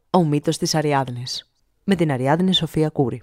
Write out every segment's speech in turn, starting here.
Ο μύθος της Αριάδνης, με την Αριάδνη Σοφία Κούρη.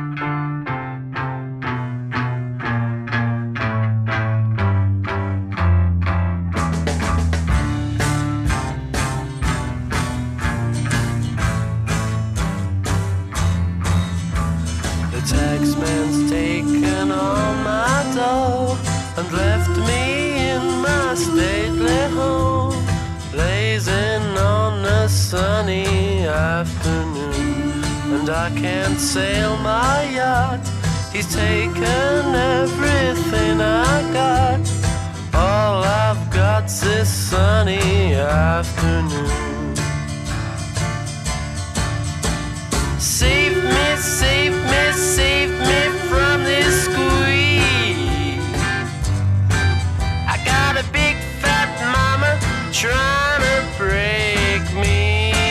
The taxman's taken all my dough and left me in my stately home, blazing on a sunny afternoon, and I can't sail my yacht. He's taken everything I got. All I've got's this sunny afternoon. Save me, save me, save me from this squeeze. I got a big fat mama trying to break me,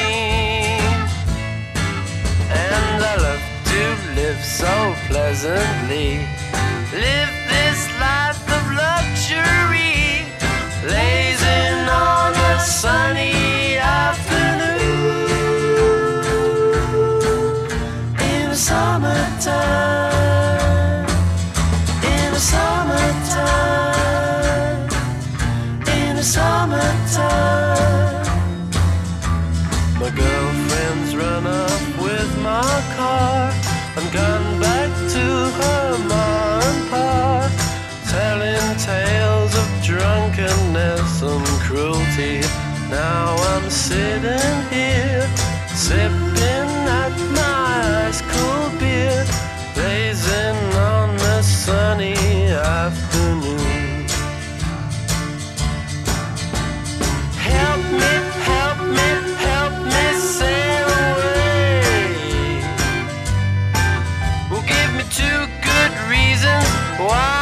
and I love to live so pleasantly, live this life of luxury, blazing on a sunny afternoon in the summertime, in the summertime, in the summertime. My girlfriend's run up with my car and gone back to her ma and pa, telling tales of drunkenness and cruelty. Now I'm sitting here, sipping at my ice cold beer, blazing on a sunny afternoon. Help me, help me, help me sail away. Well, give me two good reasons why.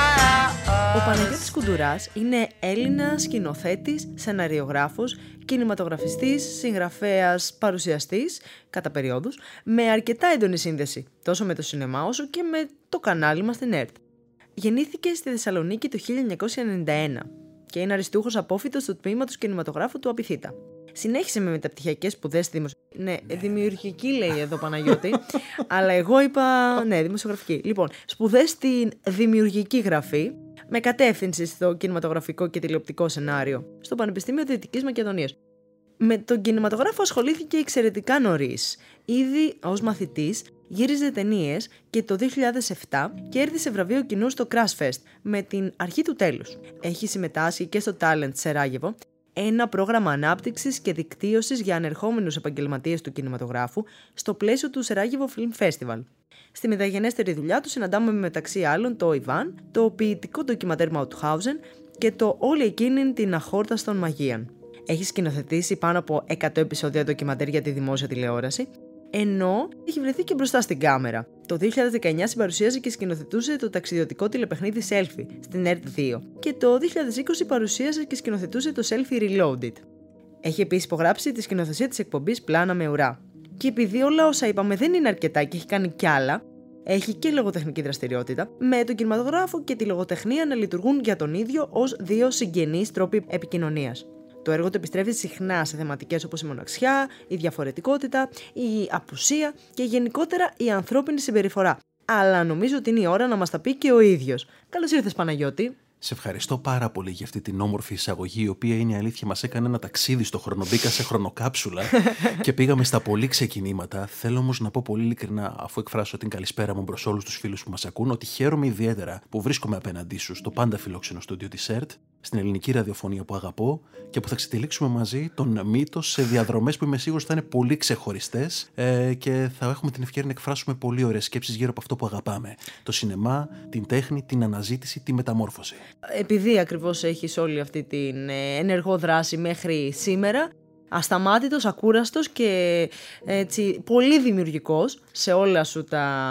Ο Παναγιώτης Κουντουράς είναι Έλληνας σκηνοθέτης, σεναριογράφος, κινηματογραφιστής, συγγραφέας, παρουσιαστής, κατά περιόδους, με αρκετά έντονη σύνδεση, τόσο με το σινεμά όσο και με το κανάλι μας στην ΕΡΤ. Γεννήθηκε στη Θεσσαλονίκη το 1991 και είναι αριστούχος απόφοιτος του τμήματος κινηματογράφου του Απιθύτα. Συνέχισε με μεταπτυχιακές σπουδές στη δημιουργική λέει εδώ Παναγιώτη, αλλά εγώ είπα δημοσιογραφική. Λοιπόν, σπουδές στην δημιουργική γραφή, με κατεύθυνση στο κινηματογραφικό και τηλεοπτικό σενάριο στο Πανεπιστήμιο Δυτικής Μακεδονίας. Με τον κινηματογράφο ασχολήθηκε εξαιρετικά νωρίς. Ήδη ως μαθητής γύριζε ταινίες και το 2007 κέρδισε βραβείο κοινού στο Crash Fest με την Αρχή του Τέλους. Έχει συμμετάσχει και στο Talent Σεράγεβο, ένα πρόγραμμα ανάπτυξης και δικτύωσης για ανερχόμενους επαγγελματίες του κινηματογράφου στο πλαίσιο του Σεράγεβο Film Festival. Στη μεταγενέστερη δουλειά του συναντάμε μεταξύ άλλων το Ιβάν, το ποιητικό ντοκιμαντέρ Μαουτχάουζεν και το Όλη εκείνη την αχόρταστον μαγείαν. Έχει σκηνοθετήσει πάνω από 100 επεισόδια ντοκιμαντέρ για τη δημόσια τηλεόραση, ενώ έχει βρεθεί και μπροστά στην κάμερα. Το 2019 συμπαρουσίαζε και σκηνοθετούσε το ταξιδιωτικό τηλεπαιχνίδι Selfie στην ERT2 και το 2020 παρουσίαζε και σκηνοθετούσε το Selfie Reloaded. Έχει επίσης υπογράψει τη σκηνοθεσία της εκπομπής Πλάνα με ουρά. Και επειδή όλα όσα είπαμε δεν είναι αρκετά και έχει κάνει κι άλλα, έχει και λογοτεχνική δραστηριότητα, με τον κινηματογράφο και τη λογοτεχνία να λειτουργούν για τον ίδιο ως δύο συγγενείς τρόποι επικοινωνίας. Το έργο του επιστρέφει συχνά σε θεματικές όπως η μοναξιά, η διαφορετικότητα, η απουσία και γενικότερα η ανθρώπινη συμπεριφορά. Αλλά νομίζω ότι είναι η ώρα να μας τα πει και ο ίδιος. Καλώς ήρθες Παναγιώτη. Σε ευχαριστώ πάρα πολύ για αυτή την όμορφη εισαγωγή, η οποία είναι η αλήθεια μας έκανε ένα ταξίδι στο χρόνο. Μπήκα σε χρονοκάψουλα και πήγαμε στα πολύ ξεκινήματα. Θέλω όμως να πω πολύ ειλικρινά, αφού εκφράσω την καλησπέρα μου προς όλους τους φίλους που μας ακούν, ότι χαίρομαι ιδιαίτερα που βρίσκομαι απέναντί σου στο πάντα φιλόξενο στούντιο της ΕΡΤ, στην ελληνική ραδιοφωνία που αγαπώ και που θα ξετυλίξουμε μαζί τον μύτο σε διαδρομές που είμαι σίγουρος θα είναι πολύ ξεχωριστές και θα έχουμε την ευκαιρία να εκφράσουμε πολύ ωραίες σκέψεις γύρω από αυτό που αγαπάμε. Το σινεμά, την τέχνη, την αναζήτηση, τη μεταμόρφωση. Επειδή ακριβώς έχεις όλη αυτή την ενεργό δράση μέχρι σήμερα, ασταμάτητος, ακούραστος και έτσι πολύ δημιουργικός σε όλα σου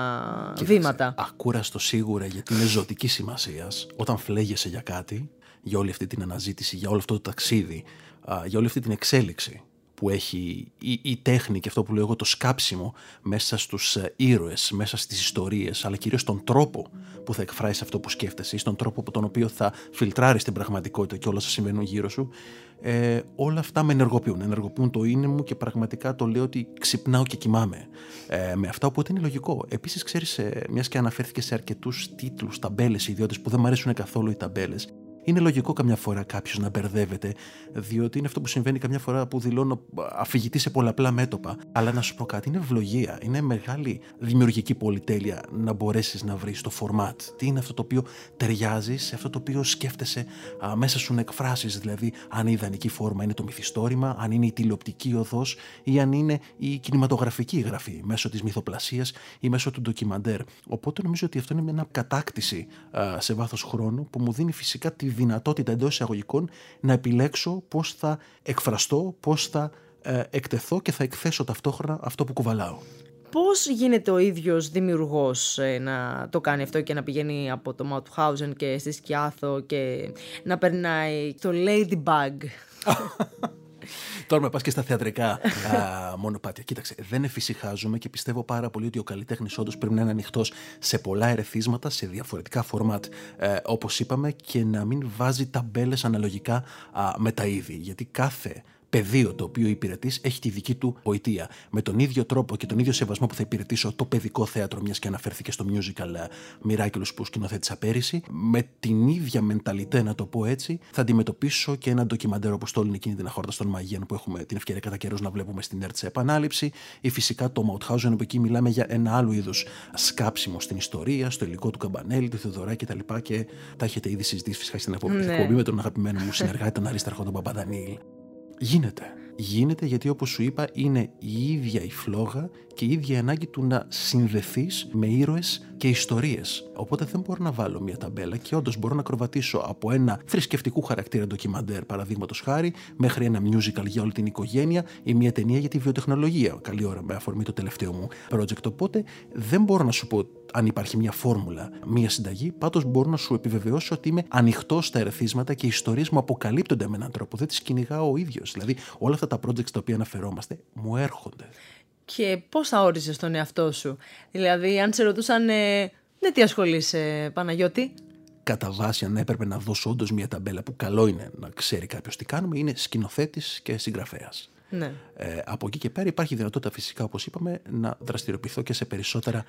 τα βήματα. Ακούραστος σίγουρα, γιατί είναι ζωτική σημασίας όταν φλέγεσαι για κάτι, για όλη αυτή την αναζήτηση, για όλο αυτό το ταξίδι, για όλη αυτή την εξέλιξη που έχει η τέχνη και αυτό που λέω εγώ, το σκάψιμο μέσα στους ήρωες, μέσα στις ιστορίες, αλλά κυρίως τον τρόπο που θα εκφράσεις αυτό που σκέφτεσαι ή στον τρόπο από τον οποίο θα φιλτράρεις την πραγματικότητα και όλα όσα συμβαίνουν γύρω σου, όλα αυτά με ενεργοποιούν το είναι μου και πραγματικά το λέω ότι ξυπνάω και κοιμάμαι με αυτά, οπότε είναι λογικό. Επίσης, ξέρεις, μιας και αναφέρθηκε σε αρκετούς τίτλους, ταμπέλες, ιδιώτες που δεν μου αρέσουν καθόλου οι ταμπέλες. Είναι λογικό καμιά φορά κάποιος να μπερδεύεται, διότι είναι αυτό που συμβαίνει καμιά φορά που δηλώνω αφηγητή σε πολλαπλά μέτωπα. Αλλά να σου πω κάτι, είναι ευλογία, είναι μεγάλη δημιουργική πολυτέλεια να μπορέσεις να βρεις το format. Τι είναι αυτό το οποίο ταιριάζει σε αυτό το οποίο σκέφτεσαι μέσα σου να εκφράσεις. Δηλαδή, αν η ιδανική φόρμα είναι το μυθιστόρημα, αν είναι η τηλεοπτική οδός ή αν είναι η κινηματογραφική γραφή μέσω της μυθοπλασίας ή μέσω του ντοκιμαντέρ. Οπότε νομίζω ότι αυτό είναι μια κατάκτηση σε βάθος χρόνου που μου δίνει φυσικά τη δυνατότητα εντός εισαγωγικών να επιλέξω πώς θα εκφραστώ, πώς θα εκτεθώ και θα εκθέσω ταυτόχρονα αυτό που κουβαλάω. Πώς γίνεται ο ίδιος δημιουργός να το κάνει αυτό και να πηγαίνει από το Mauthausen και στη Σκιάθο και να περνάει το Ladybug? Τώρα με πας και στα θεατρικά μονοπάτια. Κοίταξε, δεν εφησυχάζουμε και πιστεύω πάρα πολύ ότι ο καλλιτέχνης όντως πρέπει να είναι ανοιχτός σε πολλά ερεθίσματα, σε διαφορετικά φορμάτ, όπως είπαμε, και να μην βάζει ταμπέλες αναλογικά με τα είδη. Γιατί κάθε πεδίο το οποίο υπηρετείς έχει τη δική του γοητεία. Με τον ίδιο τρόπο και τον ίδιο σεβασμό που θα υπηρετήσω το παιδικό θέατρο, μιας και αναφέρθηκε στο musical Miraculous που σκηνοθέτησα πέρυσι, με την ίδια μενταλιτέ, να το πω έτσι, θα αντιμετωπίσω και ένα ντοκιμαντέρ όπως το εκείνη την αχόρτα των Μαγείων που έχουμε την ευκαιρία κατά καιρούς να βλέπουμε στην ΕΡΤ σε επανάληψη, ή φυσικά το Mauthausen, που εκεί μιλάμε για ένα άλλο είδους σκάψιμο στην ιστορία, στο υλικό του Καμπανέλη, του Θεοδωράκη κτλ. Και τα έχετε ήδη συζητήσει φυσικά στην εκπομπή με τον αγαπημένο μου συνεργάτη, τον Αρίσταρχο τον Παπαδανίλη. Γίνεται γιατί, όπως σου είπα, είναι η ίδια η φλόγα και η ίδια η ανάγκη του να συνδεθείς με ήρωες και ιστορίες. Οπότε δεν μπορώ να βάλω μια ταμπέλα και όντως μπορώ να ακροβατήσω από ένα θρησκευτικού χαρακτήρα ντοκιμαντέρ, παραδείγματος χάρη, μέχρι ένα musical για όλη την οικογένεια ή μια ταινία για τη βιοτεχνολογία. Καλή ώρα, με αφορμή το τελευταίο μου project. Οπότε δεν μπορώ να σου πω αν υπάρχει μια φόρμουλα, μια συνταγή. Πάντως μπορώ να σου επιβεβαιώσω ότι είμαι ανοιχτός στα ερεθίσματα και οι ιστορίες μου αποκαλύπτονται με έναν τρόπο. Δεν τις κυνηγάω ο ίδιος. Δηλαδή, όλα αυτά τα projects τα οποία αναφερόμαστε μου έρχονται. Και πώς θα όριζες τον εαυτό σου? Δηλαδή, αν σε ρωτούσαν με τι ασχολείσαι, Παναγιώτη? Κατά βάση, αν έπρεπε να δώσω όντως μια ταμπέλα που καλό είναι να ξέρει κάποιος τι κάνουμε, είναι σκηνοθέτης και συγγραφέας. Ναι. Από εκεί και πέρα υπάρχει δυνατότητα φυσικά, όπως είπαμε, να δραστηριοποιηθώ και σε περισσότερα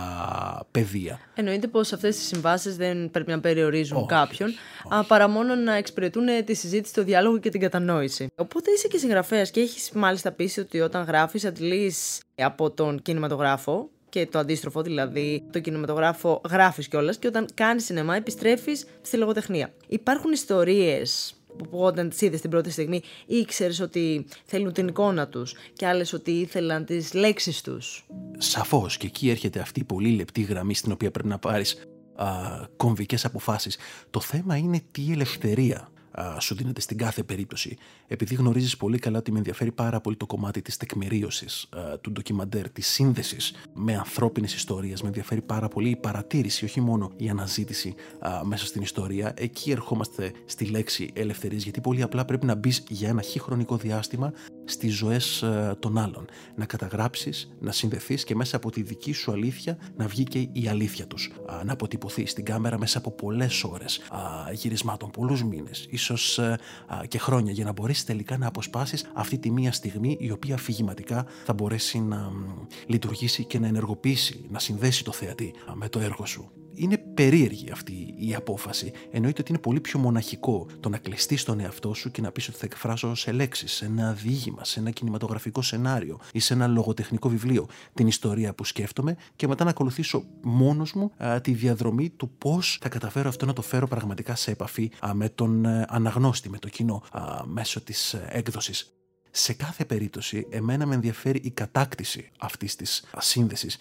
πεδία. Εννοείται πως αυτές τις συμβάσεις δεν πρέπει να περιορίζουν κάποιον, παρά μόνο να εξυπηρετούν τη συζήτηση, το διάλογο και την κατανόηση. Οπότε είσαι και συγγραφέας και έχεις μάλιστα πείσει ότι όταν γράφεις αντλείς από τον κινηματογράφο και το αντίστροφο, δηλαδή το κινηματογράφο γράφεις κιόλας και όταν κάνεις σινεμά επιστρέφεις στη λογοτεχνία. Υπάρχουν ιστορίες που όταν τις είδες την πρώτη στιγμή ήξερες ότι θέλουν την εικόνα τους και άλλες ότι ήθελαν τις λέξεις τους? Σαφώς, και εκεί έρχεται αυτή η πολύ λεπτή γραμμή στην οποία πρέπει να πάρεις κομβικές αποφάσεις. Το θέμα είναι τι ελευθερία σου δίνεται στην κάθε περίπτωση. Επειδή γνωρίζεις πολύ καλά ότι με ενδιαφέρει πάρα πολύ το κομμάτι της τεκμηρίωσης του ντοκιμαντέρ, της σύνδεσης με ανθρώπινες ιστορίες, με ενδιαφέρει πάρα πολύ η παρατήρηση, όχι μόνο η αναζήτηση μέσα στην ιστορία. Εκεί ερχόμαστε στη λέξη ελευθερίας, γιατί πολύ απλά πρέπει να μπεις για ένα χρονικό διάστημα στις ζωές των άλλων. Να καταγράψεις, να συνδεθείς και μέσα από τη δική σου αλήθεια να βγει και η αλήθεια τους. Να αποτυπωθεί στην κάμερα μέσα από πολλές ώρες γυρισμάτων, πολλούς μήνες, ίσως και χρόνια, για να μπορέσεις τελικά να αποσπάσεις αυτή τη μία στιγμή η οποία αφηγηματικά θα μπορέσει να λειτουργήσει και να ενεργοποιήσει, να συνδέσει το θεατή με το έργο σου. Είναι περίεργη αυτή η απόφαση. Εννοείται ότι είναι πολύ πιο μοναχικό το να κλειστείς στον εαυτό σου και να πεις ότι θα εκφράσω σε λέξεις, σε ένα διήγημα, σε ένα κινηματογραφικό σενάριο ή σε ένα λογοτεχνικό βιβλίο την ιστορία που σκέφτομαι και μετά να ακολουθήσω μόνος μου τη διαδρομή του πώς θα καταφέρω αυτό να το φέρω πραγματικά σε επαφή με τον αναγνώστη, με το κοινό μέσω της έκδοσης. Σε κάθε περίπτωση, εμένα με ενδιαφέρει η κατάκτηση αυτής της σύνδεσης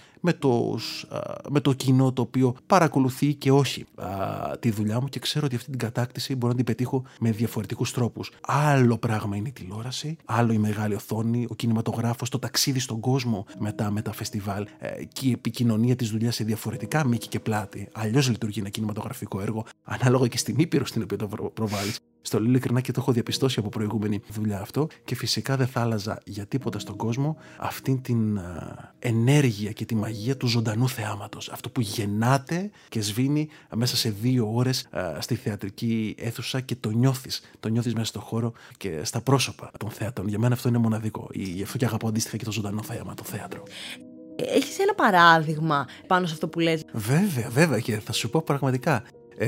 με το κοινό το οποίο παρακολουθεί και όχι τη δουλειά μου, και ξέρω ότι αυτή την κατάκτηση μπορώ να την πετύχω με διαφορετικούς τρόπους. Άλλο πράγμα είναι η τηλεόραση, άλλο η μεγάλη οθόνη, ο κινηματογράφος, το ταξίδι στον κόσμο μετά με τα φεστιβάλ και η επικοινωνία της δουλειάς σε διαφορετικά μήκη και πλάτη. Αλλιώς λειτουργεί ένα κινηματογραφικό έργο, ανάλογα και στην ήπειρο στην οποία το προβάλλεις. Στο λέω ειλικρινά και το έχω διαπιστώσει από προηγούμενη δουλειά αυτό. Και φυσικά δεν θα άλλαζα για τίποτα στον κόσμο αυτή την ενέργεια και τη μαγεία του ζωντανού θεάματος. Αυτό που γεννάται και σβήνει μέσα σε 2 ώρες στη θεατρική αίθουσα και το νιώθεις. Το νιώθεις μέσα στο χώρο και στα πρόσωπα των θεατών. Για μένα αυτό είναι μοναδικό. Γι' αυτό και αγαπώ αντίστοιχα και το ζωντανό θέαμα, το θέατρο. Έχεις ένα παράδειγμα πάνω σε αυτό που λες? Βέβαια και θα σου πω πραγματικά.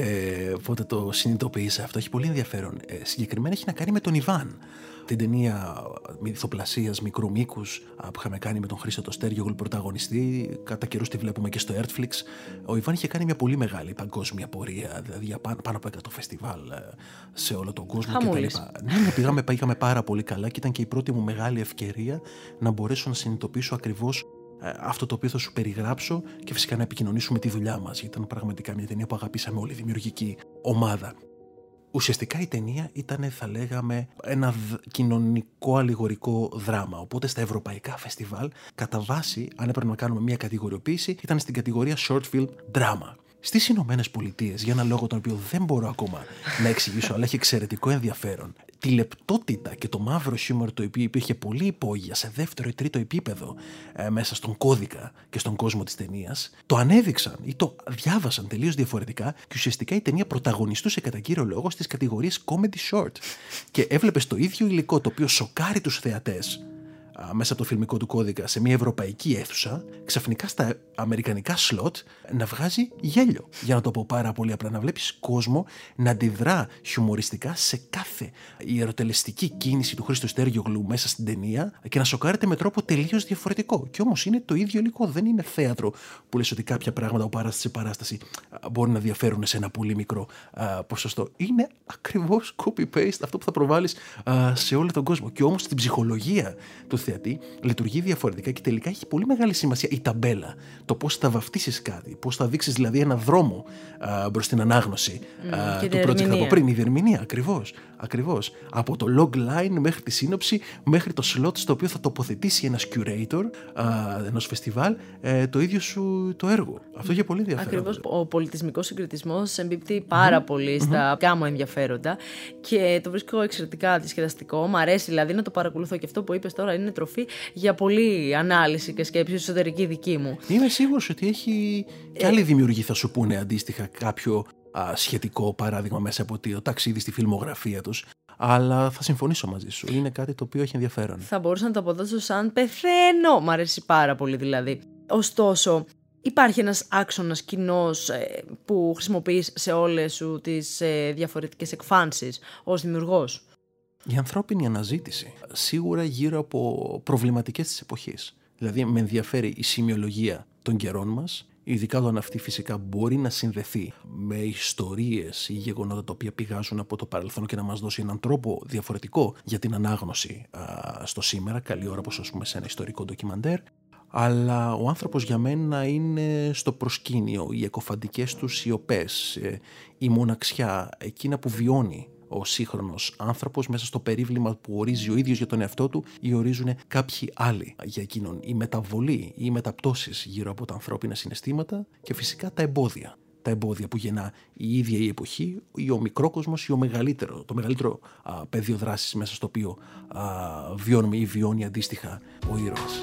Πότε το συνειδητοποίησα αυτό, έχει πολύ ενδιαφέρον. Συγκεκριμένα έχει να κάνει με τον Ιβάν. Την ταινία μυθοπλασίας μικρού μήκους που είχαμε κάνει με τον Χρήστο το Στέργιογλου πρωταγωνιστή. Κατά καιρούς τη βλέπουμε και στο Artflix. Ο Ιβάν είχε κάνει μια πολύ μεγάλη παγκόσμια πορεία, δηλαδή για πάνω από 100 φεστιβάλ σε όλο τον κόσμο κτλ. Ναι, πήγαμε πάρα πολύ καλά και ήταν και η πρώτη μου μεγάλη ευκαιρία να μπορέσω να συνειδητοποιήσω ακριβώς αυτό το οποίο θα σου περιγράψω και φυσικά να επικοινωνήσουμε τη δουλειά μας, γιατί ήταν πραγματικά μια ταινία που αγαπήσαμε όλη η δημιουργική ομάδα. Ουσιαστικά η ταινία ήταν, θα λέγαμε, ένα κοινωνικό αλληγορικό δράμα. Οπότε στα ευρωπαϊκά φεστιβάλ, κατά βάση, αν έπρεπε να κάνουμε μια κατηγοριοποίηση, ήταν στην κατηγορία short film drama. Στις Ηνωμένες Πολιτείες, για ένα λόγο τον οποίο δεν μπορώ ακόμα να εξηγήσω, αλλά έχει εξαιρετικό ενδιαφέρον, τη λεπτότητα και το μαύρο χιούμορ το οποίο υπήρχε πολύ υπόγεια σε 2ο ή 3ο επίπεδο μέσα στον κώδικα και στον κόσμο της ταινίας, το ανέδειξαν ή το διάβασαν τελείως διαφορετικά και ουσιαστικά η ταινία πρωταγωνιστούσε κατά κύριο λόγο στις κατηγορίες comedy short. Και έβλεπες το ίδιο υλικό το οποίο σοκάρει τους θεατές μέσα από το φιλμικό του κώδικα σε μια ευρωπαϊκή αίθουσα, ξαφνικά στα αμερικανικά σλότ να βγάζει γέλιο. Για να το πω πάρα πολύ απλά, να βλέπεις κόσμο να αντιδρά χιουμοριστικά σε κάθε ιεροτελεστική κίνηση του Χρήστου Στέργιογλου μέσα στην ταινία και να σοκάρεται με τρόπο τελείως διαφορετικό. Και όμως είναι το ίδιο υλικό, δεν είναι θέατρο που λες ότι κάποια πράγματα από παράσταση σε παράσταση μπορεί να διαφέρουν σε ένα πολύ μικρό ποσοστό. Είναι ακριβώς copy-paste αυτό που θα προβάλλεις σε όλο τον κόσμο. Και όμως στην ψυχολογία του θεατή λειτουργεί διαφορετικά και τελικά έχει πολύ μεγάλη σημασία η ταμπέλα. Το πώς θα βαφτίσεις κάτι, πώς θα δείξεις δηλαδή ένα δρόμο προς την ανάγνωση του project από πριν. Η διερμηνία, ακριβώς. Από το log line μέχρι τη σύνοψη, μέχρι το slot στο οποίο θα τοποθετήσει ένας curator ενός φεστιβάλ το ίδιο σου το έργο. Αυτό είχε πολύ ενδιαφέρον. Ακριβώς. Ο πολιτισμικός συγκριτισμός εμπίπτει πάρα πολύ στα δικά μου ενδιαφέροντα και το βρίσκω εξαιρετικά διασκεδαστικό. Μ' αρέσει δηλαδή να το παρακολουθώ και αυτό που είπες τώρα είναι τροφή για πολλή ανάλυση και σκέψη εσωτερική δική μου. Είμαι σίγουρος ότι έχει και άλλοι δημιουργοί θα σου πούνε αντίστοιχα κάποιο σχετικό παράδειγμα μέσα από το ταξίδι στη φιλμογραφία τους. Αλλά θα συμφωνήσω μαζί σου. Είναι κάτι το οποίο έχει ενδιαφέρον. Θα μπορούσα να το αποδώσω σαν πεθαίνω. Μ' αρέσει πάρα πολύ δηλαδή. Ωστόσο, υπάρχει ένας άξονας κοινός που χρησιμοποιείς σε όλες σου τις διαφορετικές εκφάνσεις ως δημιουργός. Η ανθρώπινη αναζήτηση, σίγουρα γύρω από προβληματικές της εποχής. Δηλαδή με ενδιαφέρει η σημειολογία των καιρών μας, ειδικά όταν αυτή φυσικά μπορεί να συνδεθεί με ιστορίες ή γεγονότα τα οποία πηγάζουν από το παρελθόν και να μας δώσει έναν τρόπο διαφορετικό για την ανάγνωση στο σήμερα, καλή ώρα όπως ας πούμε σε ένα ιστορικό ντοκιμαντέρ. Αλλά ο άνθρωπος για μένα είναι στο προσκήνιο, οι εκοφαντικές του σιωπές, η μοναξιά, εκείνα που βιώνει ο σύγχρονος άνθρωπος μέσα στο περίβλημα που ορίζει ο ίδιος για τον εαυτό του ή ορίζουν κάποιοι άλλοι για εκείνον. Η μεταβολή ή οι μεταπτώσεις γύρω από τα ανθρώπινα συναισθήματα και φυσικά τα εμπόδια. Τα εμπόδια που γεννά η ίδια η εποχή ή ο μικρόκοσμος ή το μεγαλύτερο πεδίο δράσης μέσα στο οποίο βιώνουμε ή βιώνει αντίστοιχα ο ήρωας.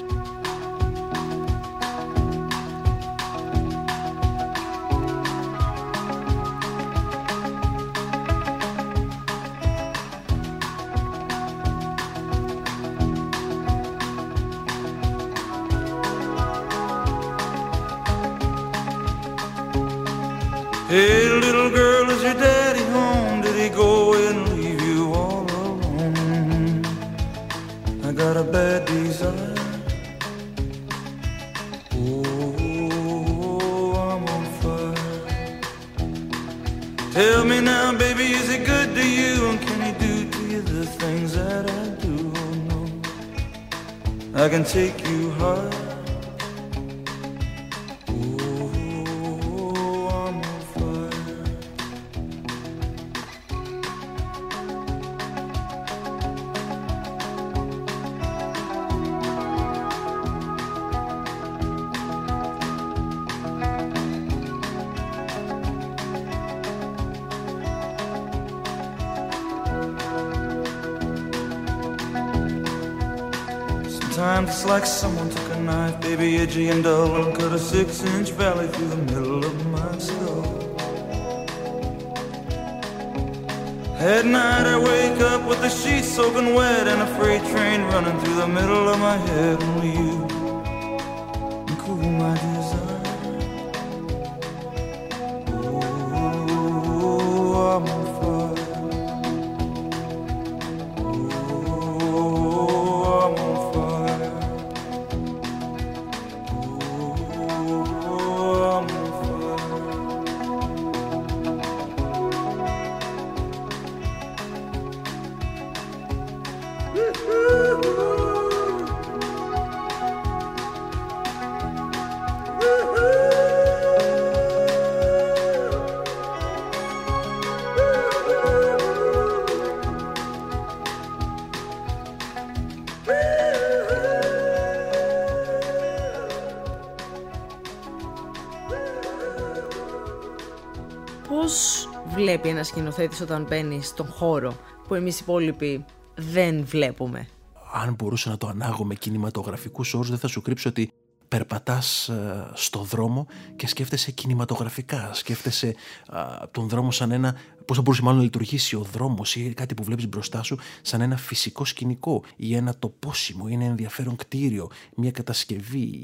Hey, little girl, is your daddy home? Did he go and leave you all alone? I got a bad desire. Oh, I'm on fire. Tell me now, baby, is he good to you? And can he do to you the things that I do? Oh, no, I can take you high. Sometimes it's like someone took a knife, baby, edgy and dull, and cut a 6-inch valley through the middle of my skull. At night I wake up with the sheets soaking wet and a freight train running through the middle of my head. Only you can cool my desire. Oh, I'm on fire. Oh, I'm on fire. Oh, I'm on fire. Πώς βλέπει ένας σκηνοθέτης όταν μπαίνει στον χώρο που εμείς οι υπόλοιποι δεν βλέπουμε? Αν μπορούσα να το ανάγω με κινηματογραφικούς όρους, δεν θα σου κρύψω ότι περπατάς στο δρόμο και σκέφτεσαι κινηματογραφικά. Σκέφτεσαι τον δρόμο σαν ένα, πώς θα μπορούσε μάλλον να λειτουργήσει ο δρόμος ή κάτι που βλέπεις μπροστά σου, σαν ένα φυσικό σκηνικό ή ένα τοπόσιμο ή ένα ενδιαφέρον κτίριο, μια κατασκευή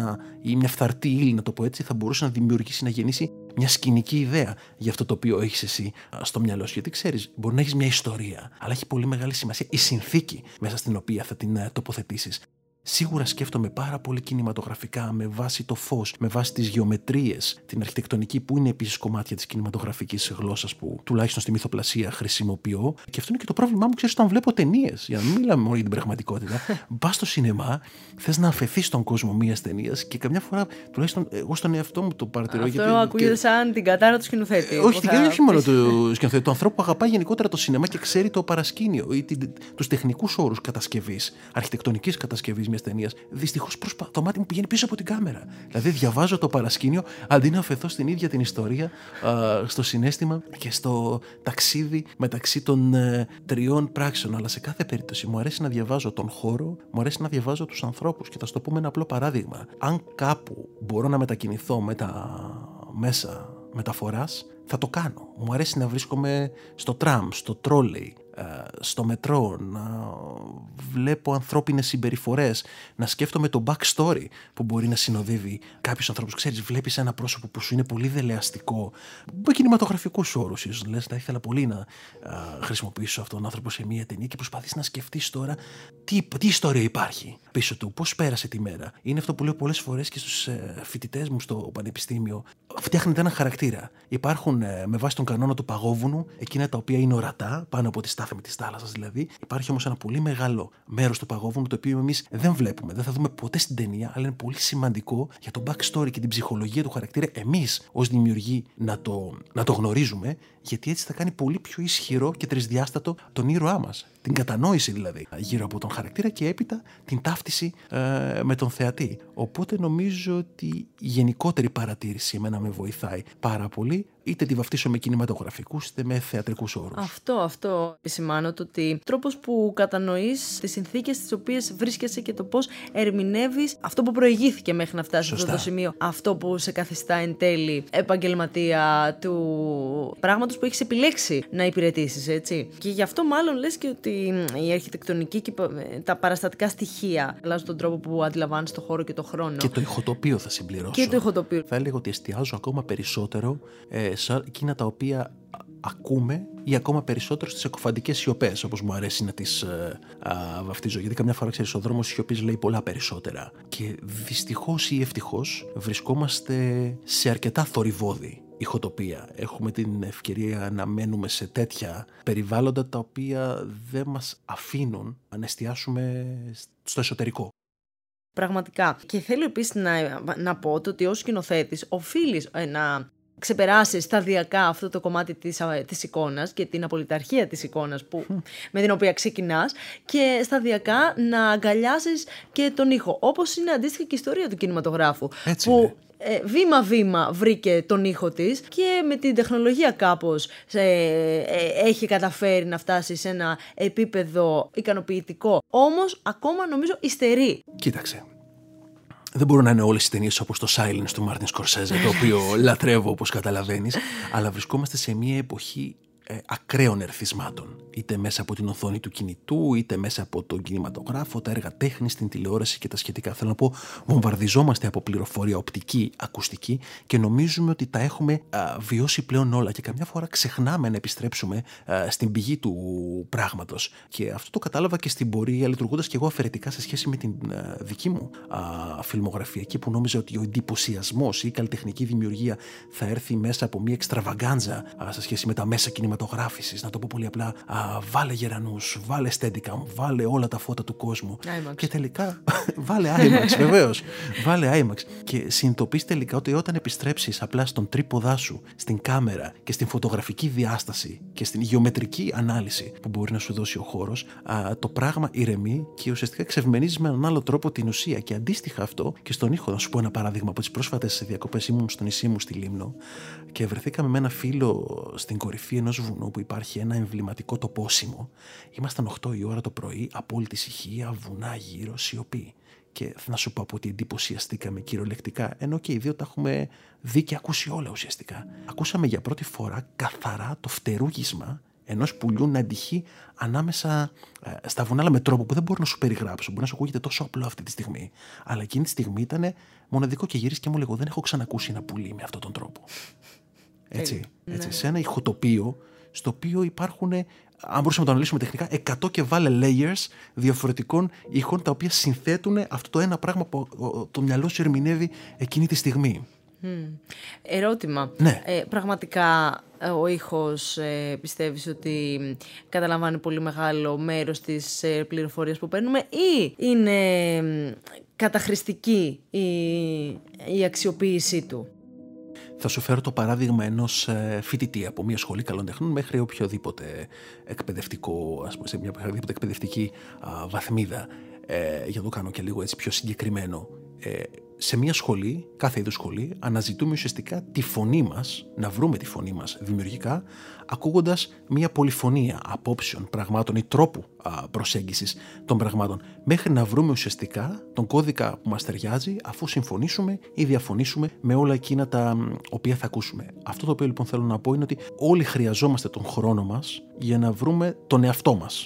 ή μια φθαρτή ύλη, να το πω έτσι, θα μπορούσε να δημιουργήσει, να γεννήσει μια σκηνική ιδέα για αυτό το οποίο έχεις εσύ στο μυαλό σου. Γιατί ξέρεις, μπορεί να έχεις μια ιστορία, αλλά έχει πολύ μεγάλη σημασία η συνθήκη μέσα στην οποία θα την τοποθετήσεις. Σίγουρα σκέφτομαι πάρα πολύ κινηματογραφικά, με βάση το φως, με βάση τις γεωμετρίες, την αρχιτεκτονική, που είναι επίσης κομμάτια της κινηματογραφικής γλώσσας που τουλάχιστον στη μυθοπλασία χρησιμοποιώ. Και αυτό είναι και το πρόβλημά μου, ξέρεις, όταν βλέπω ταινίες. Για να μην μιλάμε μόνο για την πραγματικότητα. Πας στο σινεμά, θες να αφαιθείς στον κόσμο μιας ταινίας και καμιά φορά, τουλάχιστον εγώ στον εαυτό μου το παρατηρώ. Αυτό ακούγεται σαν την κατάρα του σκηνοθέτη. Όχι μόνο του σκηνοθέτη, του ανθρώπου που αγαπάει γενικότερα το σινεμά και ξέρει το παρασκήνιο ή τους τεχνικούς όρους κατασκευής, αρχιτεκτονικής κατασκευής μιας ταινίας. Δυστυχώς το μάτι μου πηγαίνει πίσω από την κάμερα. Δηλαδή διαβάζω το παρασκήνιο αντί να αφαιθώ στην ίδια την ιστορία, στο συναίσθημα και στο ταξίδι μεταξύ των τριών πράξεων. Αλλά σε κάθε περίπτωση μου αρέσει να διαβάζω τον χώρο, μου αρέσει να διαβάζω τους ανθρώπους. Και θα σου το πούμε ένα απλό παράδειγμα. Αν κάπου μπορώ να μετακινηθώ με τα μέσα μεταφοράς, θα το κάνω. Μου αρέσει να βρίσκομαι στο τραμ, στο τρόλεϊ, στο μετρό, να βλέπω ανθρώπινες συμπεριφορές, να σκέφτομαι το backstory που μπορεί να συνοδεύει κάποιους ανθρώπους. Ξέρεις, βλέπεις ένα πρόσωπο που σου είναι πολύ δελεαστικό, με κινηματογραφικούς όρους ίσως, λες, θα ήθελα πολύ να χρησιμοποιήσω αυτόν τον άνθρωπο σε μια ταινία και προσπαθείς να σκεφτείς τώρα τι ιστορία υπάρχει πίσω του, πώς πέρασε τη μέρα. Είναι αυτό που λέω πολλές φορές και στους φοιτητές μου στο πανεπιστήμιο. Φτιάχνετε ένα χαρακτήρα. Υπάρχουν με βάση τον κανόνα του παγόβουνου εκείνα τα οποία είναι ορατά, πάνω από τη στάθμη της θάλασσας δηλαδή. Υπάρχει όμως ένα πολύ μεγάλο μέρος του παγόβουνου το οποίο εμείς δεν βλέπουμε, δεν θα δούμε ποτέ στην ταινία, αλλά είναι πολύ σημαντικό για το backstory και την ψυχολογία του χαρακτήρα, εμείς ως δημιουργοί να το γνωρίζουμε, γιατί έτσι θα κάνει πολύ πιο ισχυρό και τρισδιάστατο τον ήρωά μας. Την κατανόηση δηλαδή γύρω από τον χαρακτήρα και έπειτα την ταύτιση με τον θεατή. Οπότε νομίζω ότι η γενικότερη παρατήρηση εμένα με βοηθάει πάρα πολύ, είτε τη βαφτίσω με κινηματογραφικούς είτε με θεατρικούς όρους. Αυτό επισημάνω το ότι τρόπος που κατανοείς τις συνθήκες στις οποίες βρίσκεσαι και το πώς ερμηνεύεις αυτό που προηγήθηκε μέχρι να φτάσεις σε αυτό το σημείο. Αυτό που σε καθιστά εν τέλει επαγγελματία του πράγματος που έχεις επιλέξει να υπηρετήσεις, έτσι. Και γι' αυτό μάλλον λες και ότι η αρχιτεκτονική και τα παραστατικά στοιχεία αλλάζουν τον τρόπο που αντιλαμβάνεις το χώρο και το χρόνο. Και το ηχοτοπίο θα συμπληρώσω. Και το ηχοτοπίο. Θα έλεγα ότι εστιάζω ακόμα περισσότερο σε εκείνα τα οποία ακούμε ή ακόμα περισσότερο στις εκοφαντικές σιωπές, όπως μου αρέσει να τις βαφτίζω. Γιατί καμιά φορά, ξέρεις, ο δρόμος σιωπής λέει πολλά περισσότερα. Και δυστυχώς ή ευτυχώς βρισκόμαστε σε αρκετά θορυβώδη ηχοτοπία. Έχουμε την ευκαιρία να μένουμε σε τέτοια περιβάλλοντα τα οποία δεν μας αφήνουν να εστιάσουμε στο εσωτερικό. Πραγματικά. Και θέλω επίσης να πω ότι ως σκηνοθέτης οφείλεις να ξεπεράσεις σταδιακά αυτό το κομμάτι της εικόνας και την απολυταρχία της εικόνας με την οποία ξεκινάς και σταδιακά να αγκαλιάσεις και τον ήχο. Όπως είναι αντίστοιχα και η ιστορία του κινηματογράφου. Έτσι που είναι. βήμα-βήμα βρήκε τον ήχο της και με την τεχνολογία κάπως έχει καταφέρει να φτάσει σε ένα επίπεδο ικανοποιητικό. Όμως ακόμα νομίζω υστερεί. Κοίταξε. Δεν μπορούν να είναι όλες οι ταινίες όπως το Silence του Μάρτιν Σκορσέζε, το οποίο λατρεύω όπως καταλαβαίνεις, αλλά βρισκόμαστε σε μια εποχή ακραίων ερθισμάτων. Είτε μέσα από την οθόνη του κινητού, είτε μέσα από τον κινηματογράφο, τα έργα τέχνης, την τηλεόραση και τα σχετικά. Θέλω να πω, βομβαρδιζόμαστε από πληροφορία οπτική, ακουστική και νομίζουμε ότι τα έχουμε βιώσει πλέον όλα. Και καμιά φορά ξεχνάμε να επιστρέψουμε στην πηγή του πράγματος. Και αυτό το κατάλαβα και στην πορεία, λειτουργώντας και εγώ αφαιρετικά σε σχέση με την δική μου φιλμογραφία. Εκεί που νόμιζα ότι ο εντυπωσιασμός ή η καλλιτεχνική δημιουργία θα έρθει μέσα από μια εξτραβαγκάντζα σε σχέση με τα μέσα κινηματογράφησης, να το πω πολύ απλά, βάλε γερανούς, βάλε Steadicam, βάλε όλα τα φώτα του κόσμου. IMAX. Και τελικά, βάλε IMAX, βεβαίως, βάλε IMAX. Και συνειδητοποιείς τελικά ότι όταν επιστρέψεις απλά στον τρίποδά σου, στην κάμερα και στην φωτογραφική διάσταση και στην γεωμετρική ανάλυση που μπορεί να σου δώσει ο χώρος, το πράγμα ηρεμεί και ουσιαστικά εξευμενίζεις με έναν άλλο τρόπο την ουσία. Και αντίστοιχα αυτό και στον ήχο, να σου πω ένα παράδειγμα από τις πρόσφατες διακοπές. Ήμουν στο νησί μου στη Λίμνο και βρεθήκαμε με ένα φίλο στην κορυφή ενός βουνού που υπάρχει ένα εμβληματικό τοπόσιμο. Ήμασταν 8 η ώρα το πρωί, απόλυτη ησυχία, βουνά γύρω, σιωπή. Και να σου πω από ότι εντυπωσιαστήκαμε κυριολεκτικά, ενώ και οι δύο τα έχουμε δει και ακούσει όλα ουσιαστικά. Ακούσαμε για πρώτη φορά καθαρά το φτερούγισμα ενός πουλιού να αντυχεί ανάμεσα στα βουνά, αλλά με τρόπο που δεν μπορώ να σου περιγράψω. Μπορεί να σου ακούγεται τόσο απλό αυτή τη στιγμή. Αλλά εκείνη τη στιγμή ήταν μοναδικό και γύρισε και μου λέγω: δεν έχω ξανακούσει ένα πουλί με αυτόν τον τρόπο. Έτσι, σε ένα ηχοτοπίο στο οποίο υπάρχουν, αν μπορούσαμε να το αναλύσουμε τεχνικά, 100 και βάλε layers διαφορετικών ήχων, τα οποία συνθέτουν αυτό το ένα πράγμα που το μυαλό σου ερμηνεύει εκείνη τη στιγμή. Ερώτημα. Ναι. Πραγματικά ο ήχος πιστεύεις ότι καταλαμβάνει πολύ μεγάλο μέρος της πληροφορίας που παίρνουμε ή είναι καταχρηστική η αξιοποίησή του? Θα σου φέρω το παράδειγμα ενός φοιτητή από μια σχολή καλών τεχνών μέχρι οποιοδήποτε εκπαιδευτικό, ας πούμε, σε μια οποιαδήποτε εκπαιδευτική βαθμίδα, για να το κάνω και λίγο έτσι πιο συγκεκριμένο. Σε μια σχολή, κάθε είδους σχολή, αναζητούμε ουσιαστικά τη φωνή μας, να βρούμε τη φωνή μας δημιουργικά, ακούγοντας μια πολυφωνία απόψεων, πραγμάτων ή τρόπου προσέγγισης των πραγμάτων, μέχρι να βρούμε ουσιαστικά τον κώδικα που μας ταιριάζει, αφού συμφωνήσουμε ή διαφωνήσουμε με όλα εκείνα τα οποία θα ακούσουμε. Αυτό το οποίο λοιπόν θέλω να πω είναι ότι όλοι χρειαζόμαστε τον χρόνο μας για να βρούμε τον εαυτό μας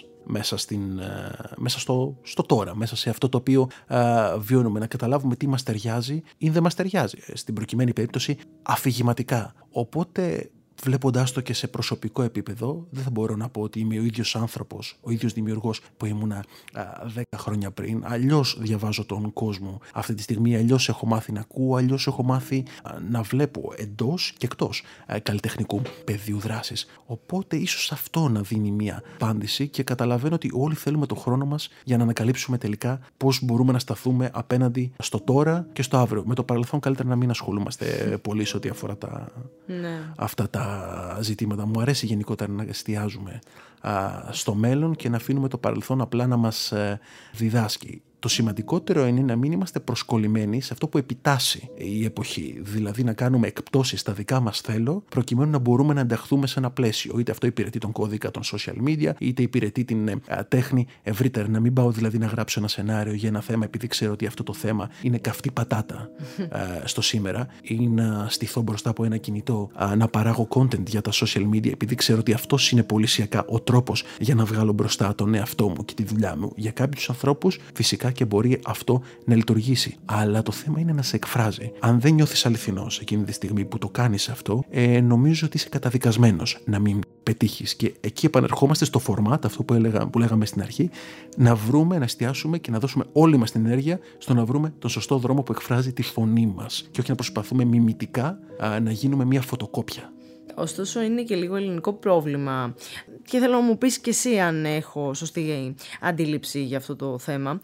μέσα στο τώρα, μέσα σε αυτό το οποίο βιώνουμε, να καταλάβουμε τι μας ταιριάζει ή δεν μας ταιριάζει, στην προκειμένη περίπτωση αφηγηματικά. Οπότε, βλέποντάς το και σε προσωπικό επίπεδο, δεν θα μπορώ να πω ότι είμαι ο ίδιος άνθρωπος, ο ίδιος δημιουργός που ήμουνα 10 χρόνια πριν. Αλλιώς διαβάζω τον κόσμο αυτή τη στιγμή, αλλιώς έχω μάθει να ακούω, αλλιώς έχω μάθει να βλέπω εντός και εκτός καλλιτεχνικού πεδίου δράσης. Οπότε ίσως αυτό να δίνει μια απάντηση και καταλαβαίνω ότι όλοι θέλουμε τον χρόνο μας για να ανακαλύψουμε τελικά πώς μπορούμε να σταθούμε απέναντι στο τώρα και στο αύριο. Με το παρελθόν καλύτερα να μην ασχολούμαστε πολύ σε ό,τι αφορά αυτά τα ζητήματα. Μου αρέσει γενικότερα να εστιάζουμε στο μέλλον και να αφήνουμε το παρελθόν απλά να μας διδάσκει. Το σημαντικότερο είναι να μην είμαστε προσκολλημένοι σε αυτό που επιτάσσει η εποχή. Δηλαδή να κάνουμε εκπτώσεις στα δικά μας θέλω, προκειμένου να μπορούμε να ενταχθούμε σε ένα πλαίσιο. Είτε αυτό υπηρετεί τον κώδικα των social media, είτε υπηρετεί την τέχνη ευρύτερα. Να μην πάω δηλαδή να γράψω ένα σενάριο για ένα θέμα, επειδή ξέρω ότι αυτό το θέμα είναι καυτή πατάτα στο σήμερα, ή να στηθώ μπροστά από ένα κινητό να παράγω content για τα social media, επειδή ξέρω ότι αυτό είναι πολυσιακά ο τρόπος για να βγάλω μπροστά τον εαυτό μου και τη δουλειά μου. Για κάποιους ανθρώπους, φυσικά και μπορεί αυτό να λειτουργήσει. Αλλά το θέμα είναι να σε εκφράζει. Αν δεν νιώθεις αληθινός εκείνη τη στιγμή που το κάνεις αυτό, νομίζω ότι είσαι καταδικασμένος να μην πετύχεις. Και εκεί επανερχόμαστε στο format, αυτό που λέγαμε στην αρχή, να βρούμε, να εστιάσουμε και να δώσουμε όλη μας την ενέργεια στο να βρούμε τον σωστό δρόμο που εκφράζει τη φωνή μας. Και όχι να προσπαθούμε μιμητικά να γίνουμε μια φωτοκόπια. Ωστόσο είναι και λίγο ελληνικό πρόβλημα και θέλω να μου πεις και εσύ αν έχω σωστή αντίληψη για αυτό το θέμα.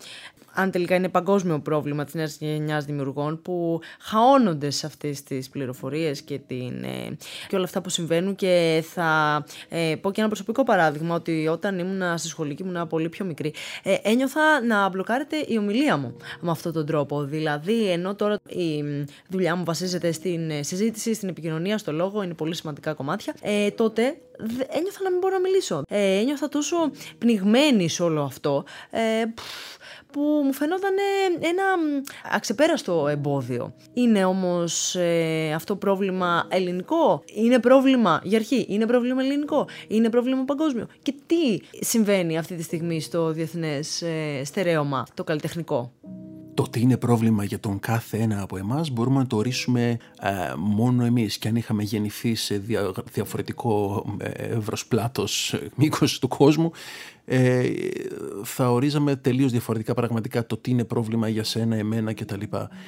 αν τελικά είναι παγκόσμιο πρόβλημα της νέας γενιάς δημιουργών που χαώνονται σε αυτές τις πληροφορίες και όλα αυτά που συμβαίνουν. Και θα πω και ένα προσωπικό παράδειγμα, ότι όταν ήμουν στη σχολή και ήμουν πολύ πιο μικρή, ένιωθα να μπλοκάρεται η ομιλία μου με αυτόν τον τρόπο. Δηλαδή, ενώ τώρα η δουλειά μου βασίζεται στην συζήτηση, στην επικοινωνία, στο λόγο, είναι πολύ σημαντικά κομμάτια, τότε ένιωθα να μην μπορώ να μιλήσω. Ένιωθα τόσο πνιγμένη σε όλο αυτό, που μου φαινόταν ένα αξεπέραστο εμπόδιο. Είναι όμως αυτό πρόβλημα ελληνικό? Είναι πρόβλημα για αρχή? Είναι πρόβλημα ελληνικό? Είναι πρόβλημα παγκόσμιο? Και τι συμβαίνει αυτή τη στιγμή στο διεθνές στερέωμα, το καλλιτεχνικό? Το τι είναι πρόβλημα για τον κάθε ένα από εμάς μπορούμε να το ορίσουμε μόνο εμείς. Και αν είχαμε γεννηθεί σε διαφορετικό εύρος, πλάτος, μήκος του κόσμου, θα ορίζαμε τελείως διαφορετικά πραγματικά το τι είναι πρόβλημα για σένα, εμένα κτλ.